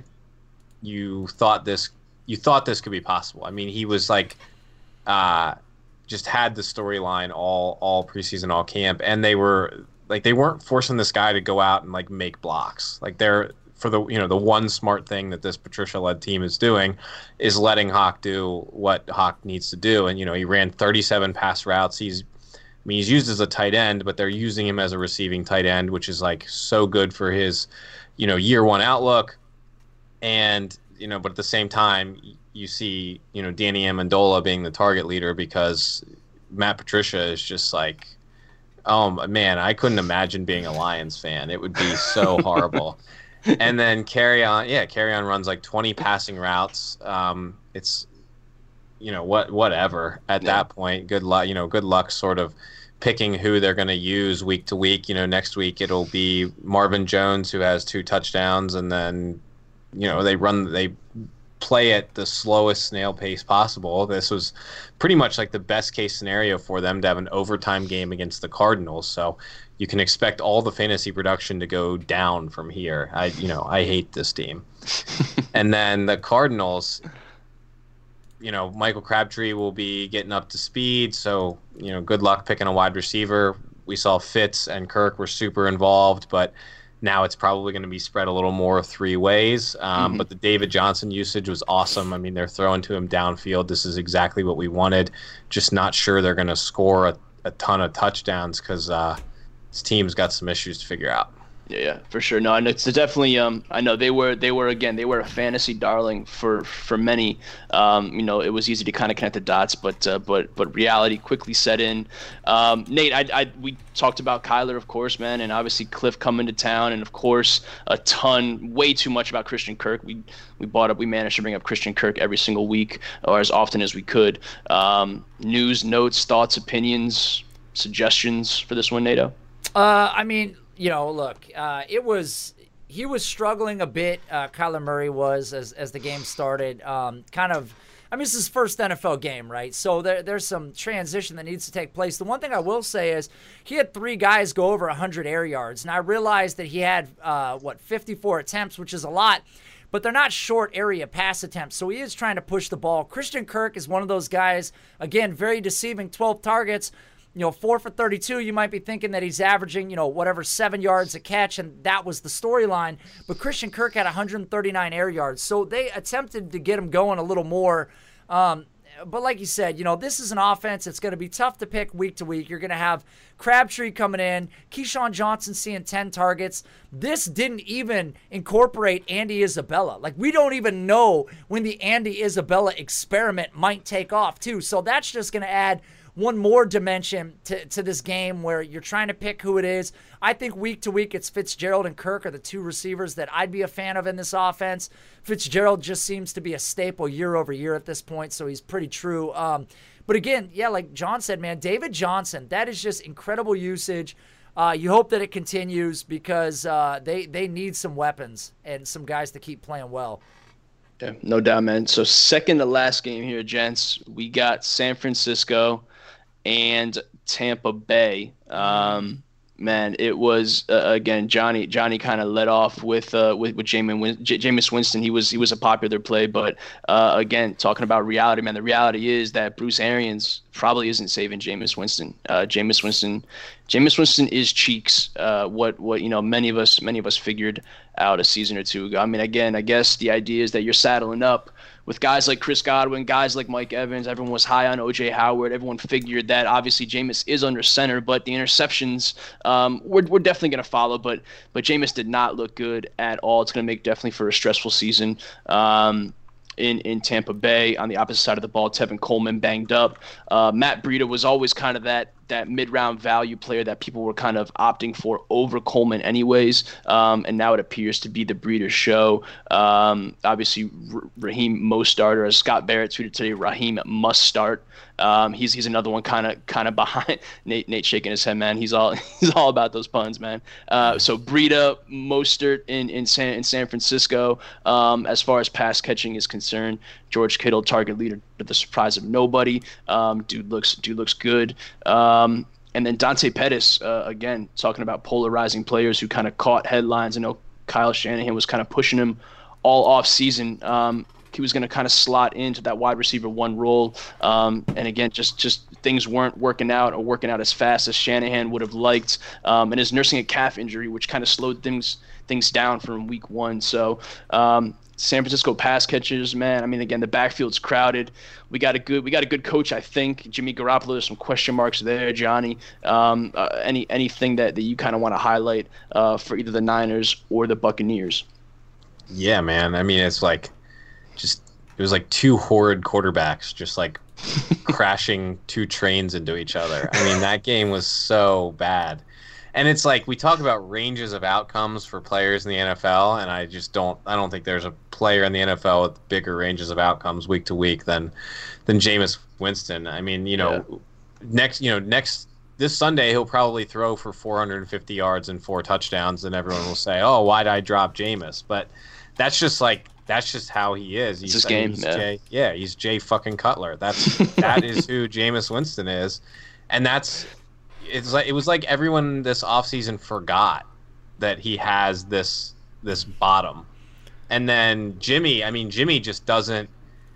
you thought this you thought this could be possible. I mean, he was like, uh, just had the storyline all all preseason, all camp, and they were like they weren't forcing this guy to go out and like make blocks. Like they're for the you know the one smart thing that this Patricia-led team is doing is letting Hawk do what Hawk needs to do. And you know he ran thirty-seven pass routes. He's I mean he's used as a tight end, but they're using him as a receiving tight end, which is like so good for his you know year one outlook. And you know, but at the same time, you see, you know, Danny Amendola being the target leader because Matt Patricia is just like, oh man, I couldn't imagine being a Lions fan. It would be so horrible. And then Kerryon, yeah, Kerryon runs like twenty passing routes. Um, it's, you know, what whatever at yeah. that point. Good luck, you know, good luck sort of picking who they're going to use week to week. You know, next week it'll be Marvin Jones, who has two touchdowns, and then you know, they run, they play at the slowest snail pace possible. This was pretty much like the best case scenario for them to have an overtime game against the Cardinals. So you can expect all the fantasy production to go down from here. I, you know, I hate this team. And then the Cardinals, you know, Michael Crabtree will be getting up to speed. So, you know, good luck picking a wide receiver. We saw Fitz and Kirk were super involved, but now it's probably going to be spread a little more three ways. Um, mm-hmm. But the David Johnson usage was awesome. I mean, they're throwing to him downfield. This is exactly what we wanted. Just not sure they're going to score a, a ton of touchdowns because uh, this team's got some issues to figure out. Yeah, yeah, for sure. No, and it's definitely. Um, I know they were. They were again. They were a fantasy darling for for many. Um, you know, it was easy to kind of connect the dots, but uh, but but reality quickly set in. Um, Nate, I, I we talked about Kyler, of course, man, and obviously Cliff coming to town, and of course a ton, way too much about Christian Kirk. We we brought up. We managed to bring up Christian Kirk every single week, or as often as we could. Um, news, notes, thoughts, opinions, suggestions for this one, Nato? Uh, I mean. You know, look, uh, it was he was struggling a bit. Uh, Kyler Murray was as as the game started. Um, kind of, I mean, it's his first N F L game, right? So there, there's some transition that needs to take place. The one thing I will say is he had three guys go over one hundred air yards, and I realized that he had uh, what fifty-four attempts, which is a lot. But they're not short area pass attempts, so he is trying to push the ball. Christian Kirk is one of those guys, again, very deceiving, twelve targets. You know, four for thirty-two, you might be thinking that he's averaging, you know, whatever, seven yards a catch, and that was the storyline. But Christian Kirk had one hundred thirty-nine air yards, so they attempted to get him going a little more. Um, but like you said, you know, this is an offense. It's going to be tough to pick week to week. You're going to have Crabtree coming in, Keyshawn Johnson seeing ten targets. This didn't even incorporate Andy Isabella. Like, we don't even know when the Andy Isabella experiment might take off, too. So that's just going to add one more dimension to, to this game where you're trying to pick who it is. I think week to week it's Fitzgerald and Kirk are the two receivers that I'd be a fan of in this offense. Fitzgerald just seems to be a staple year over year at this point, so he's pretty true. Um, but again, yeah, like John said, man, David Johnson, that is just incredible usage. Uh, you hope that it continues because uh, they, they need some weapons and some guys to keep playing well. Yeah, no doubt, man. So second to last game here, gents, we got San Francisco and Tampa Bay. Um, man, it was uh, again Johnny. Johnny kind of led off with uh, with with Jameis Win- J- Jameis Winston. He was he was a popular play, but uh, again, talking about reality, man. The reality is that Bruce Arians probably isn't saving Jameis Winston. Uh, Jameis Winston, Jameis Winston is cheeks. Uh, what what you know, many of us many of us figured out a season or two ago. I mean, again, I guess the idea is that you're saddling up with guys like Chris Godwin, guys like Mike Evans. Everyone was high on O J Howard. Everyone figured that obviously Jameis is under center, but the interceptions um, we're, we're definitely going to follow. But but Jameis did not look good at all. It's going to make definitely for a stressful season. Um, in, in Tampa Bay. On the opposite side of the ball, Tevin Coleman banged up. Uh, Matt Breida was always kind of that that mid-round value player that people were kind of opting for over Coleman anyways, um, and now it appears to be the Breida show. Um, obviously, R- Raheem Mostert, or as Scott Barrett tweeted today, Raheem must start. Um, he's he's another one kind of kind of behind. Nate Nate shaking his head, man. He's all he's all about those puns, man. Uh, so Breida, Mostert in in San in San Francisco. Um, as far as pass catching is concerned, George Kittle, target leader, to the surprise of nobody. Um, dude looks dude looks good. Um, and then Dante Pettis, uh, again, talking about polarizing players who kind of caught headlines. I know Kyle Shanahan was kind of pushing him all off season. Um, he was going to kind of slot into that wide receiver one role. Um, and again, just, just things weren't working out or working out as fast as Shanahan would have liked. Um, and is nursing a calf injury, which kind of slowed things things down from week one. So um, San Francisco pass catchers, man. I mean, again, the backfield's crowded. We got a good, we got a good coach, I think. Jimmy Garoppolo. There's some question marks there, Johnny. Um, uh, any anything that, that you kind of want to highlight uh, for either the Niners or the Buccaneers? Yeah, man. I mean, it's like just it was like two horrid quarterbacks just like crashing two trains into each other. I mean, that game was so bad. And it's like we talk about ranges of outcomes for players in the N F L, and I just don't I don't think there's a player in the N F L with bigger ranges of outcomes week to week than than Jameis Winston. I mean, you know, yeah. next you know, next this Sunday he'll probably throw for four hundred fifty yards and four touchdowns, and everyone will say, "Oh, why did I drop Jameis?" But that's just like that's just how he is. He's, it's his I mean, game, he's yeah. Jay, yeah, he's Jay fucking Cutler. That's that is who Jameis Winston is, and that's. It's like it was like everyone this offseason forgot that he has this this bottom. And then Jimmy, I mean Jimmy just doesn't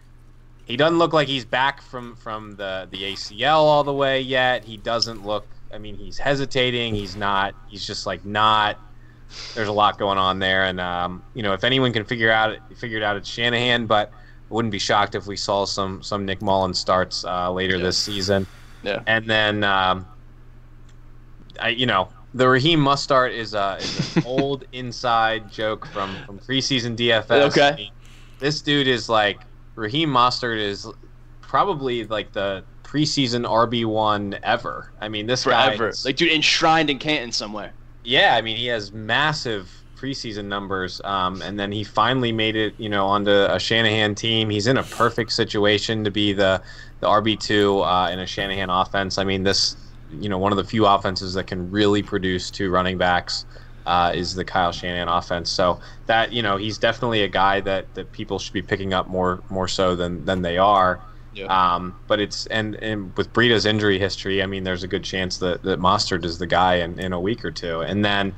he doesn't look like he's back from, from the, the A C L all the way yet. He doesn't look I mean he's hesitating, he's not he's just like not there's a lot going on there, and um, you know, if anyone can figure out figure it out it's Shanahan, but I wouldn't be shocked if we saw some some Nick Mullins starts uh, later yeah. this season. Yeah. And then um I, you know, the Raheem Mostert is, uh, is an old inside joke from, from preseason D F S. Okay. I mean, this dude is like, Raheem Mostert is probably like the preseason R B one ever. I mean, this Forever. guy is, Like, dude, enshrined in Canton somewhere. Yeah, I mean, he has massive preseason numbers, um, and then he finally made it, you know, onto a Shanahan team. He's in a perfect situation to be the, the R B two uh, in a Shanahan offense. I mean, this, you know, one of the few offenses that can really produce two running backs uh, is the Kyle Shanahan offense. So that, you know, he's definitely a guy that, that people should be picking up more more so than, than they are. Yeah. Um, but it's and, and with Breida's injury history, I mean, there's a good chance that, that Mostert is the guy in, in a week or two. And then,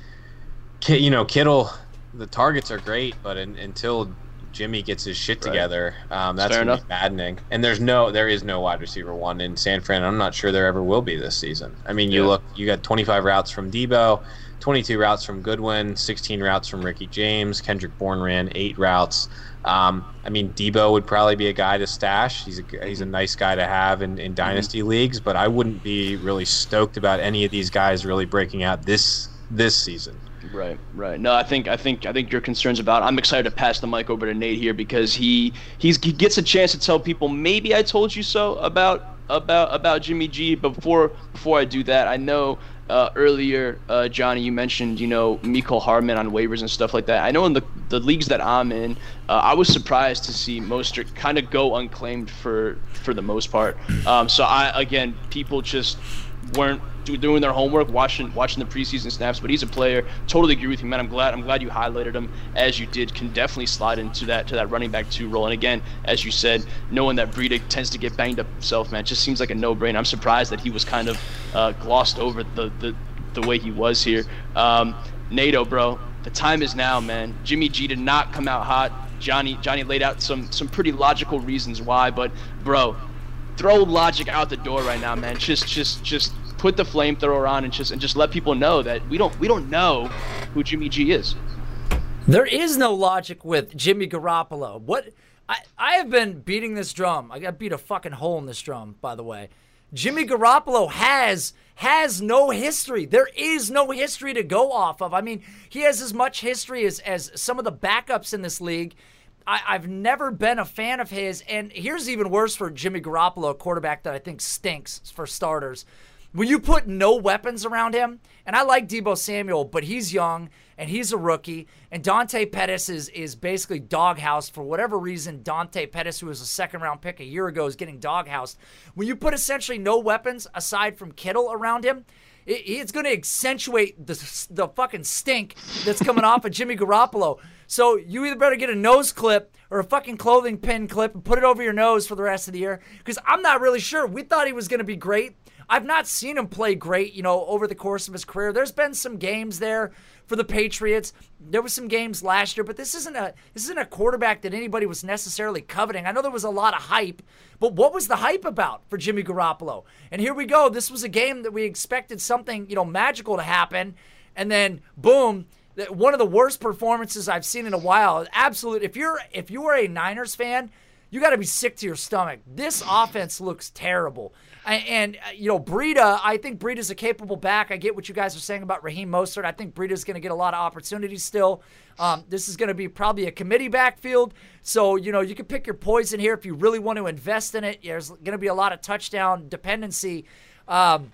you know, Kittle, the targets are great, but in, until Jimmy gets his shit together, right. um, that's going to be maddening. And there's no, there is no wide receiver one in San Fran. I'm not sure there ever will be this season. I mean, you yeah. look, you got twenty-five routes from Debo, twenty-two routes from Goodwin, sixteen routes from Ricky James. Kendrick Bourne ran eight routes. Um, I mean, Debo would probably be a guy to stash. He's a, he's a nice guy to have in, in dynasty mm-hmm. leagues, but I wouldn't be really stoked about any of these guys really breaking out this this season. Right, right. No, I think I think I think your concerns about. I'm excited to pass the mic over to Nate here because he he's he gets a chance to tell people maybe I told you so about about about Jimmy G. But before before I do that, I know uh, earlier, uh, Johnny, you mentioned you know Mecole Hardman on waivers and stuff like that. I know in the the leagues that I'm in, uh, I was surprised to see Mostert kind of go unclaimed for for the most part. Um, so I again, people just weren't doing their homework, watching watching the preseason snaps. But he's a player. Totally agree with you, man. I'm glad I'm glad you highlighted him as you did. Can definitely slide into that to that running back two role. And again, as you said, knowing that Breida tends to get banged up himself, man, just seems like a no-brainer. I'm surprised that he was kind of uh, glossed over the, the the way he was here. Um, Nato, bro, the time is now, man. Jimmy G did not come out hot. Johnny Johnny laid out some some pretty logical reasons why, but bro, throw logic out the door right now, man. Just just just put the flamethrower on and just and just let people know that we don't we don't know who Jimmy G is. There is no logic with Jimmy Garoppolo. What I I have been beating this drum. I got beat a fucking hole in this drum, by the way. Jimmy Garoppolo has has no history. There is no history to go off of. I mean, he has as much history as as some of the backups in this league. I, I've never been a fan of his, and here's even worse for Jimmy Garoppolo, a quarterback that I think stinks for starters. When you put no weapons around him, and I like Deebo Samuel, but he's young, and he's a rookie, and Dante Pettis is is basically doghoused for whatever reason. Dante Pettis, who was a second-round pick a year ago, is getting doghoused. When you put essentially no weapons aside from Kittle around him, it, it's going to accentuate the, the fucking stink that's coming off of Jimmy Garoppolo. So you either better get a nose clip or a fucking clothing pin clip and put it over your nose for the rest of the year, because I'm not really sure. We thought he was going to be great. I've not seen him play great, you know, over the course of his career. There's been some games there for the Patriots. There were some games last year, but this isn't a this isn't a quarterback that anybody was necessarily coveting. I know there was a lot of hype, but what was the hype about for Jimmy Garoppolo? And here we go. This was a game that we expected something, you know, magical to happen, and then boom, one of the worst performances I've seen in a while. Absolute. If you're if you are a Niners fan, you got to be sick to your stomach. This offense looks terrible. And, you know, Breida, I think Breida's a capable back. I get what you guys are saying about Raheem Mostert. I think Breida's going to get a lot of opportunities still. Um, this is going to be probably a committee backfield. So, you know, you can pick your poison here if you really want to invest in it. There's going to be a lot of touchdown dependency. Um,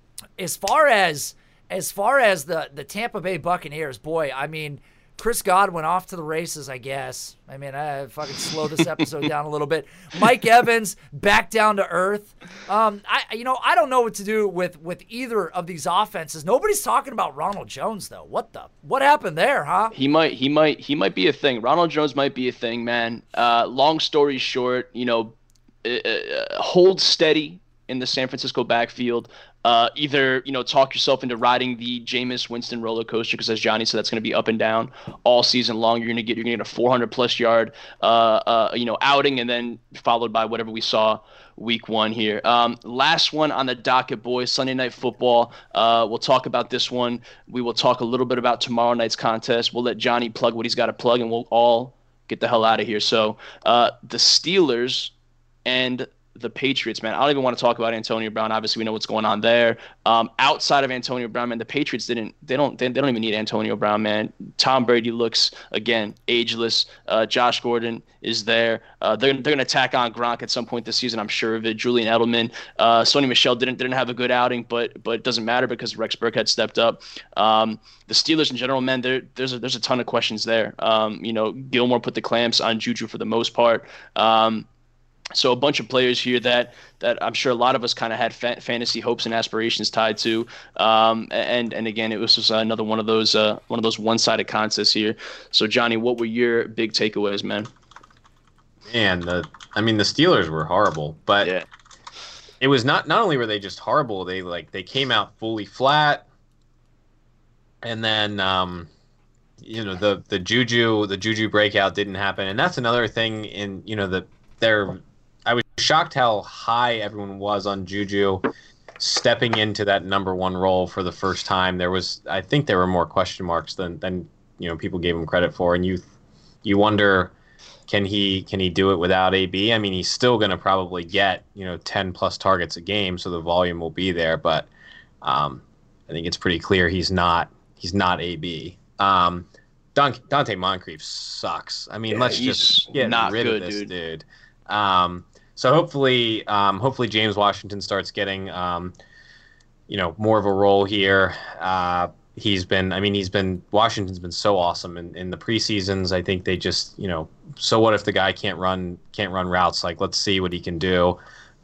as far as as far as the, the Tampa Bay Buccaneers, boy, I mean, Chris Godwin off to the races, I guess. I mean, I fucking slow this episode down a little bit. Mike Evans back down to earth. Um, I, you know, I don't know what to do with with either of these offenses. Nobody's talking about Ronald Jones though. What the? What happened there, huh? He might, he might, he might be a thing. Ronald Jones might be a thing, man. Uh, long story short, you know, uh, hold steady in the San Francisco backfield. Uh, either, you know, talk yourself into riding the Jameis Winston roller coaster, because as Johnny said, that's going to be up and down all season long. You're going to get you're going to get a four hundred plus yard, uh, uh, you know, outing, and then followed by whatever we saw week one here. Um, last one on the docket, boys. Sunday Night Football. Uh, we'll talk about this one. We will talk a little bit about tomorrow night's contest. We'll let Johnny plug what he's got to plug, and we'll all get the hell out of here. So uh, the Steelers and the Patriots, man, I don't even want to talk about Antonio Brown. Obviously, we know what's going on there. Um, outside of Antonio Brown, man, the Patriots didn't. They don't. They, they don't even need Antonio Brown, man. Tom Brady looks again ageless. Uh, Josh Gordon is there. Uh, they're they're gonna tack on Gronk at some point this season. I'm sure of it. Julian Edelman, uh, Sony Michel didn't didn't have a good outing, but but it doesn't matter because Rex Burkhead stepped up. Um, the Steelers in general, man, there there's a, there's a ton of questions there. Um, you know, Gilmore put the clamps on Juju for the most part. Um, So a bunch of players here that that I'm sure a lot of us kind of had fa- fantasy hopes and aspirations tied to, um, and and again it was just another one of those uh, one of those one-sided contests here. So Johnny, what were your big takeaways, man? Man, the I mean the Steelers were horrible, but yeah. it was not not only were they just horrible, they like they came out fully flat, and then um, you know the the Juju the Juju breakout didn't happen, and that's another thing in you know the they're. I was shocked how high everyone was on Juju stepping into that number one role for the first time. There was, I think, there were more question marks than than you know people gave him credit for, and you you wonder, can he can he do it without A B? I mean, he's still going to probably get you know ten plus targets a game, so the volume will be there. But um, I think it's pretty clear he's not he's not A B. Um, Don, Dante Moncrief sucks. I mean, Yeah, let's he's just get not rid good, of this dude. dude. Um, so hopefully, um, hopefully James Washington starts getting, um, you know, more of a role here. Uh, he's been, I mean, he's been, Washington's been so awesome in, in the preseasons. I think they just, you know, so what if the guy can't run, can't run routes? Like, let's see what he can do.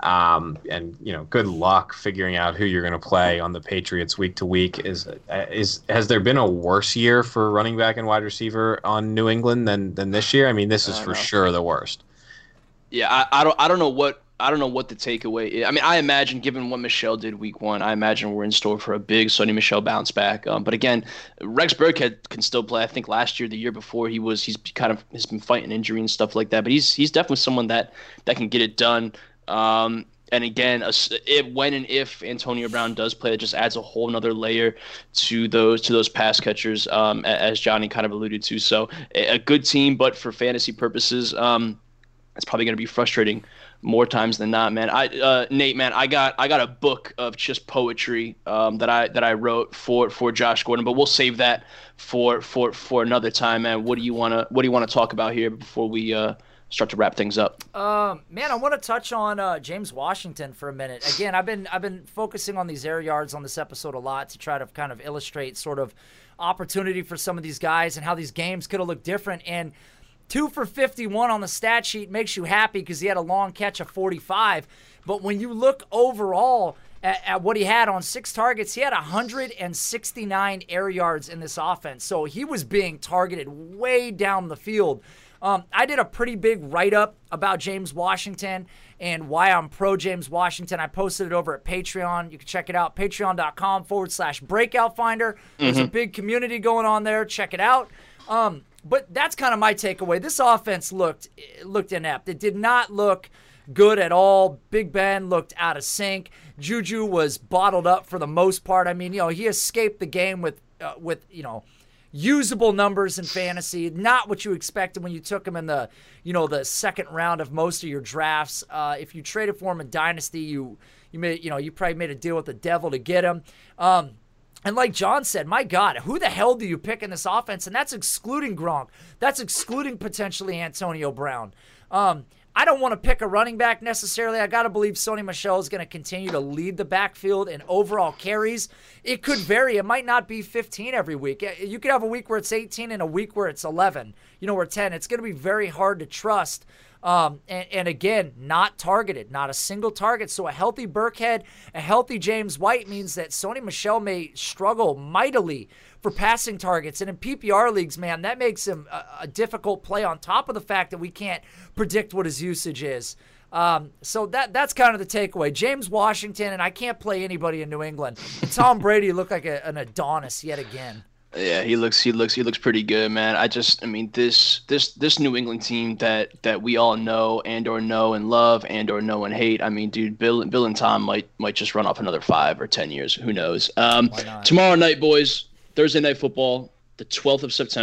Um, and, you know, good luck figuring out who you're going to play on the Patriots week to week. Is, is, has there been a worse year for running back and wide receiver on New England than, than this year? I mean, this is for sure the worst. Yeah, I, I don't I don't know what I don't know what the takeaway is. I mean, I imagine given what Michelle did week one, I imagine we're in store for a big Sony Michel bounce back. Um, but again, Rex Burkhead can still play. I think last year, the year before, he was he's kind of has been fighting injury and stuff like that. But he's he's definitely someone that that can get it done. Um, and again, if, when and if Antonio Brown does play, it just adds a whole nother layer to those to those pass catchers, um, as Johnny kind of alluded to. So a good team, but for fantasy purposes, um, it's probably going to be frustrating more times than not, man. I uh, Nate, man, I got I got a book of just poetry um, that I that I wrote for for Josh Gordon, but we'll save that for for for another time, man. What do you wanna What do you wanna talk about here before we uh, start to wrap things up? Um, man, I want to touch on uh, James Washington for a minute. Again, I've been I've been focusing on these air yards on this episode a lot to try to kind of illustrate sort of opportunity for some of these guys and how these games could have looked different. And two for fifty-one on the stat sheet makes you happy because he had a long catch of forty-five. But when you look overall at, at what he had on six targets, he had one hundred sixty-nine air yards in this offense. So he was being targeted way down the field. Um, I did a pretty big write-up about James Washington and why I'm pro James Washington. I posted it over at Patreon. You can check it out, patreon.com forward slash breakout finder. There's mm-hmm. a big community going on there. Check it out. Um, But that's kind of my takeaway. This offense looked looked inept. It did not look good at all. Big Ben looked out of sync. Juju was bottled up for the most part. I mean, you know, he escaped the game with uh, with you know usable numbers in fantasy. Not what you expected when you took him in the you know the second round of most of your drafts. Uh, if you traded for him in Dynasty, you you made you know you probably made a deal with the devil to get him. Um, And like John said, my God, who the hell do you pick in this offense? And that's excluding Gronk. That's excluding potentially Antonio Brown. Um, I don't want to pick a running back necessarily. I got to believe Sony Michel is going to continue to lead the backfield in overall carries. It could vary. It might not be fifteen every week. You could have a week where it's eighteen and a week where it's eleven, you know, or ten. It's going to be very hard to trust. Um, and, and again, not targeted, not a single target. So a healthy Burkhead, a healthy James White means that Sony Michel may struggle mightily for passing targets. And in P P R leagues, man, that makes him a, a difficult play on top of the fact that we can't predict what his usage is. Um, so that that's kind of the takeaway. James Washington, and I can't play anybody in New England. Tom Brady looked like a, an Adonis yet again. Yeah, he looks he looks he looks pretty good, man. I just I mean this this this New England team that that we all know and or know and love and or know and hate. I mean, dude, Bill Bill and Tom might might just run off another five or ten years. Who knows? Um, tomorrow night, boys, Thursday Night Football, the twelfth of September.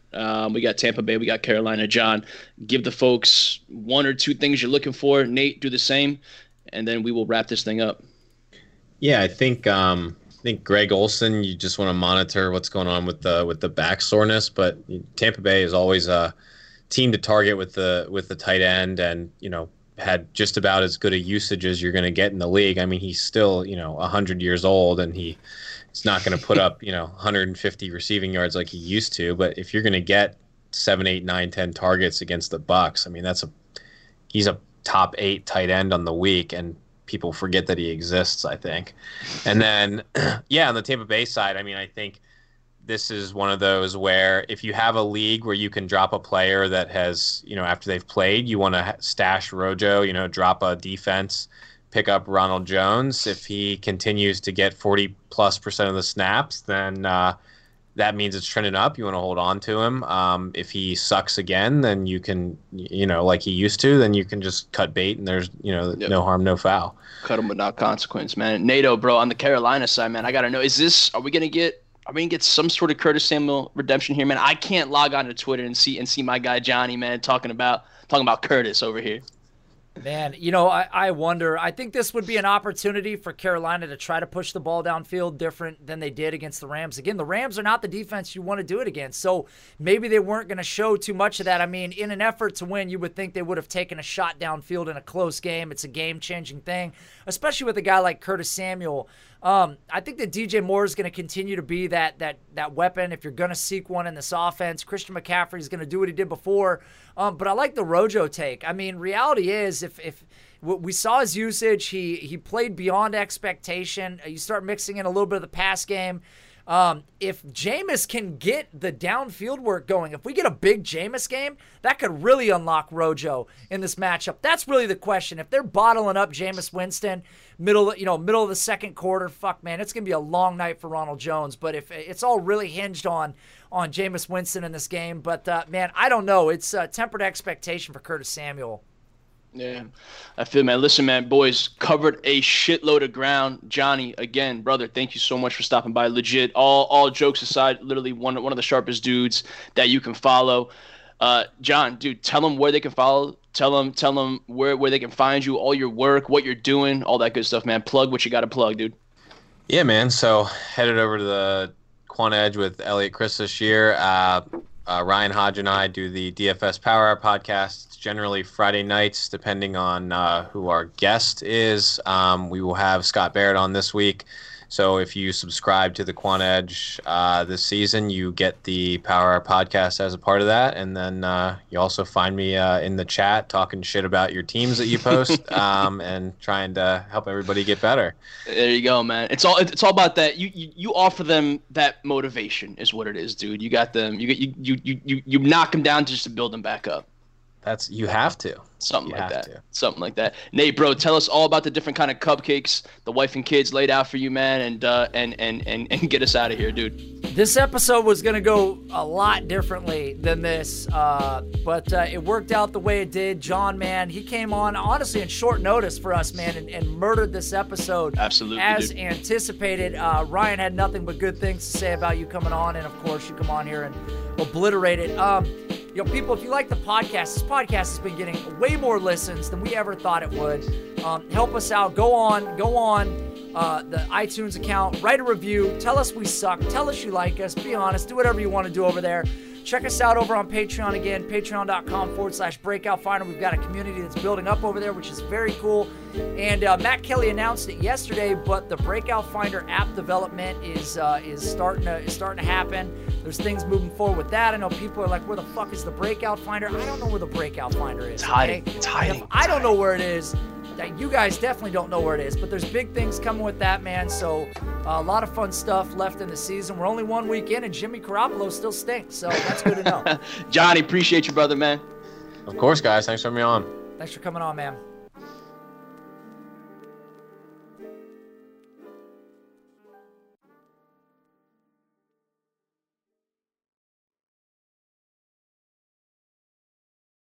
Um, we got Tampa Bay. We got Carolina. John, give the folks one or two things you're looking for. Nate, do the same, and then we will wrap this thing up. Yeah, I think um, I think Greg Olsen. You just want to monitor what's going on with the with the back soreness, but Tampa Bay is always a team to target with the with the tight end, and you know had just about as good a usage as you're going to get in the league. I mean, he's still you know one hundred years old, and he he's not going to put up you know one hundred fifty receiving yards like he used to. But if you're going to get seven, eight, nine, ten targets against the Bucs, I mean that's a he's a top eight tight end on the week, and people forget that he exists, I think. And then, yeah, on the Tampa Bay side, I mean, I think this is one of those where if you have a league where you can drop a player that has, you know, after they've played, you want to stash Rojo, you know, drop a defense, pick up Ronald Jones. If he continues to get forty plus percent of the snaps, then uh, that means it's trending up. You want to hold on to him. Um, if he sucks again, then you can, you know, like he used to, then you can just cut bait and there's, you know, yep. no harm, no foul. Cut him without consequence, man. NATO, bro, on the Carolina side, man, I got to know, is this, are we going to get, are we going to get some sort of Curtis Samuel redemption here, man? I can't log on to Twitter and see, and see my guy Johnny, man, talking about, talking about Curtis over here. Man, you know, I, I wonder. I think this would be an opportunity for Carolina to try to push the ball downfield different than they did against the Rams. Again, the Rams are not the defense you want to do it against, so maybe they weren't going to show too much of that. I mean, in an effort to win, you would think they would have taken a shot downfield in a close game. It's a game-changing thing, especially with a guy like Curtis Samuel. Um, I think that D J Moore is going to continue to be that that that weapon if you're going to seek one in this offense. Christian McCaffrey is going to do what he did before. Um, but I like the Rojo take. I mean, reality is if if we saw his usage, he he played beyond expectation. You start mixing in a little bit of the pass game. Um, if Jameis can get the downfield work going, if we get a big Jameis game, that could really unlock Rojo in this matchup. That's really the question. If they're bottling up Jameis Winston, middle, you know, middle of the second quarter, fuck, man, it's gonna be a long night for Ronald Jones. But if it's all really hinged on on Jameis Winston in this game, but uh, man, I don't know. It's uh, tempered expectation for Curtis Samuel. Yeah, I feel, man. Listen, man, boys, covered a shitload of ground. Johnny, again, brother, thank you so much for stopping by. Legit, all all jokes aside, literally one one of the sharpest dudes that you can follow. Uh, John, dude, tell them where they can follow. Tell them, tell them where where they can find you, all your work, what you're doing, all that good stuff, man. Plug what you got to plug, dude. Yeah, man. So headed over to the Quant Edge with Elliot Chris this year. Uh, Uh, Ryan Hodge and I do the D F S Power Hour podcast. It's generally Friday nights, depending on uh, who our guest is. Um, we will have Scott Barrett on this week. So if you subscribe to the Quant Edge uh, this season, you get the Power Hour podcast as a part of that. And then uh, you also find me uh, in the chat talking shit about your teams that you post um, and trying to help everybody get better. There you go, man. It's all it's all about that. You you, you offer them that motivation is what it is, dude. You got them. You you you you you, you knock them down just to build them back up. That's you have to. Something you like that. To. Something like that. Nate, bro, tell us all about the different kind of cupcakes the wife and kids laid out for you, man, and uh, and, and and and get us out of here, dude. This episode was going to go a lot differently than this, uh, but uh, it worked out the way it did. John, man, he came on, honestly, in short notice for us, man, and, and murdered this episode. Absolutely, as dude. anticipated. Uh, Ryan had nothing but good things to say about you coming on, and, of course, you come on here and obliterate it. Um, you know, people, if you like the podcast, this podcast has been getting way more listens than we ever thought it would. Um, help us out. Go on, go on. Uh, the iTunes account, write a review, tell us we suck, tell us you like us, be honest, do whatever you want to do over there. Check us out over on Patreon again, patreon.com forward slash breakout finder. We've got a community that's building up over there, which is very cool. And uh, Matt Kelly announced it yesterday, but the Breakout Finder app development is uh, is starting to is starting to happen. There's things moving forward with that. I know people are like, where the fuck is the Breakout Finder? I don't know where the Breakout Finder is. It's hiding. Okay? It's hiding. I don't know where it is. You guys definitely don't know where it is, but there's big things coming with that, man. So uh, a lot of fun stuff left in the season. We're only one week in, and Jimmy Garoppolo still stinks, so that's good to know. Johnny, appreciate you, brother, man. Of course, guys. Thanks for having me on. Thanks for coming on, man.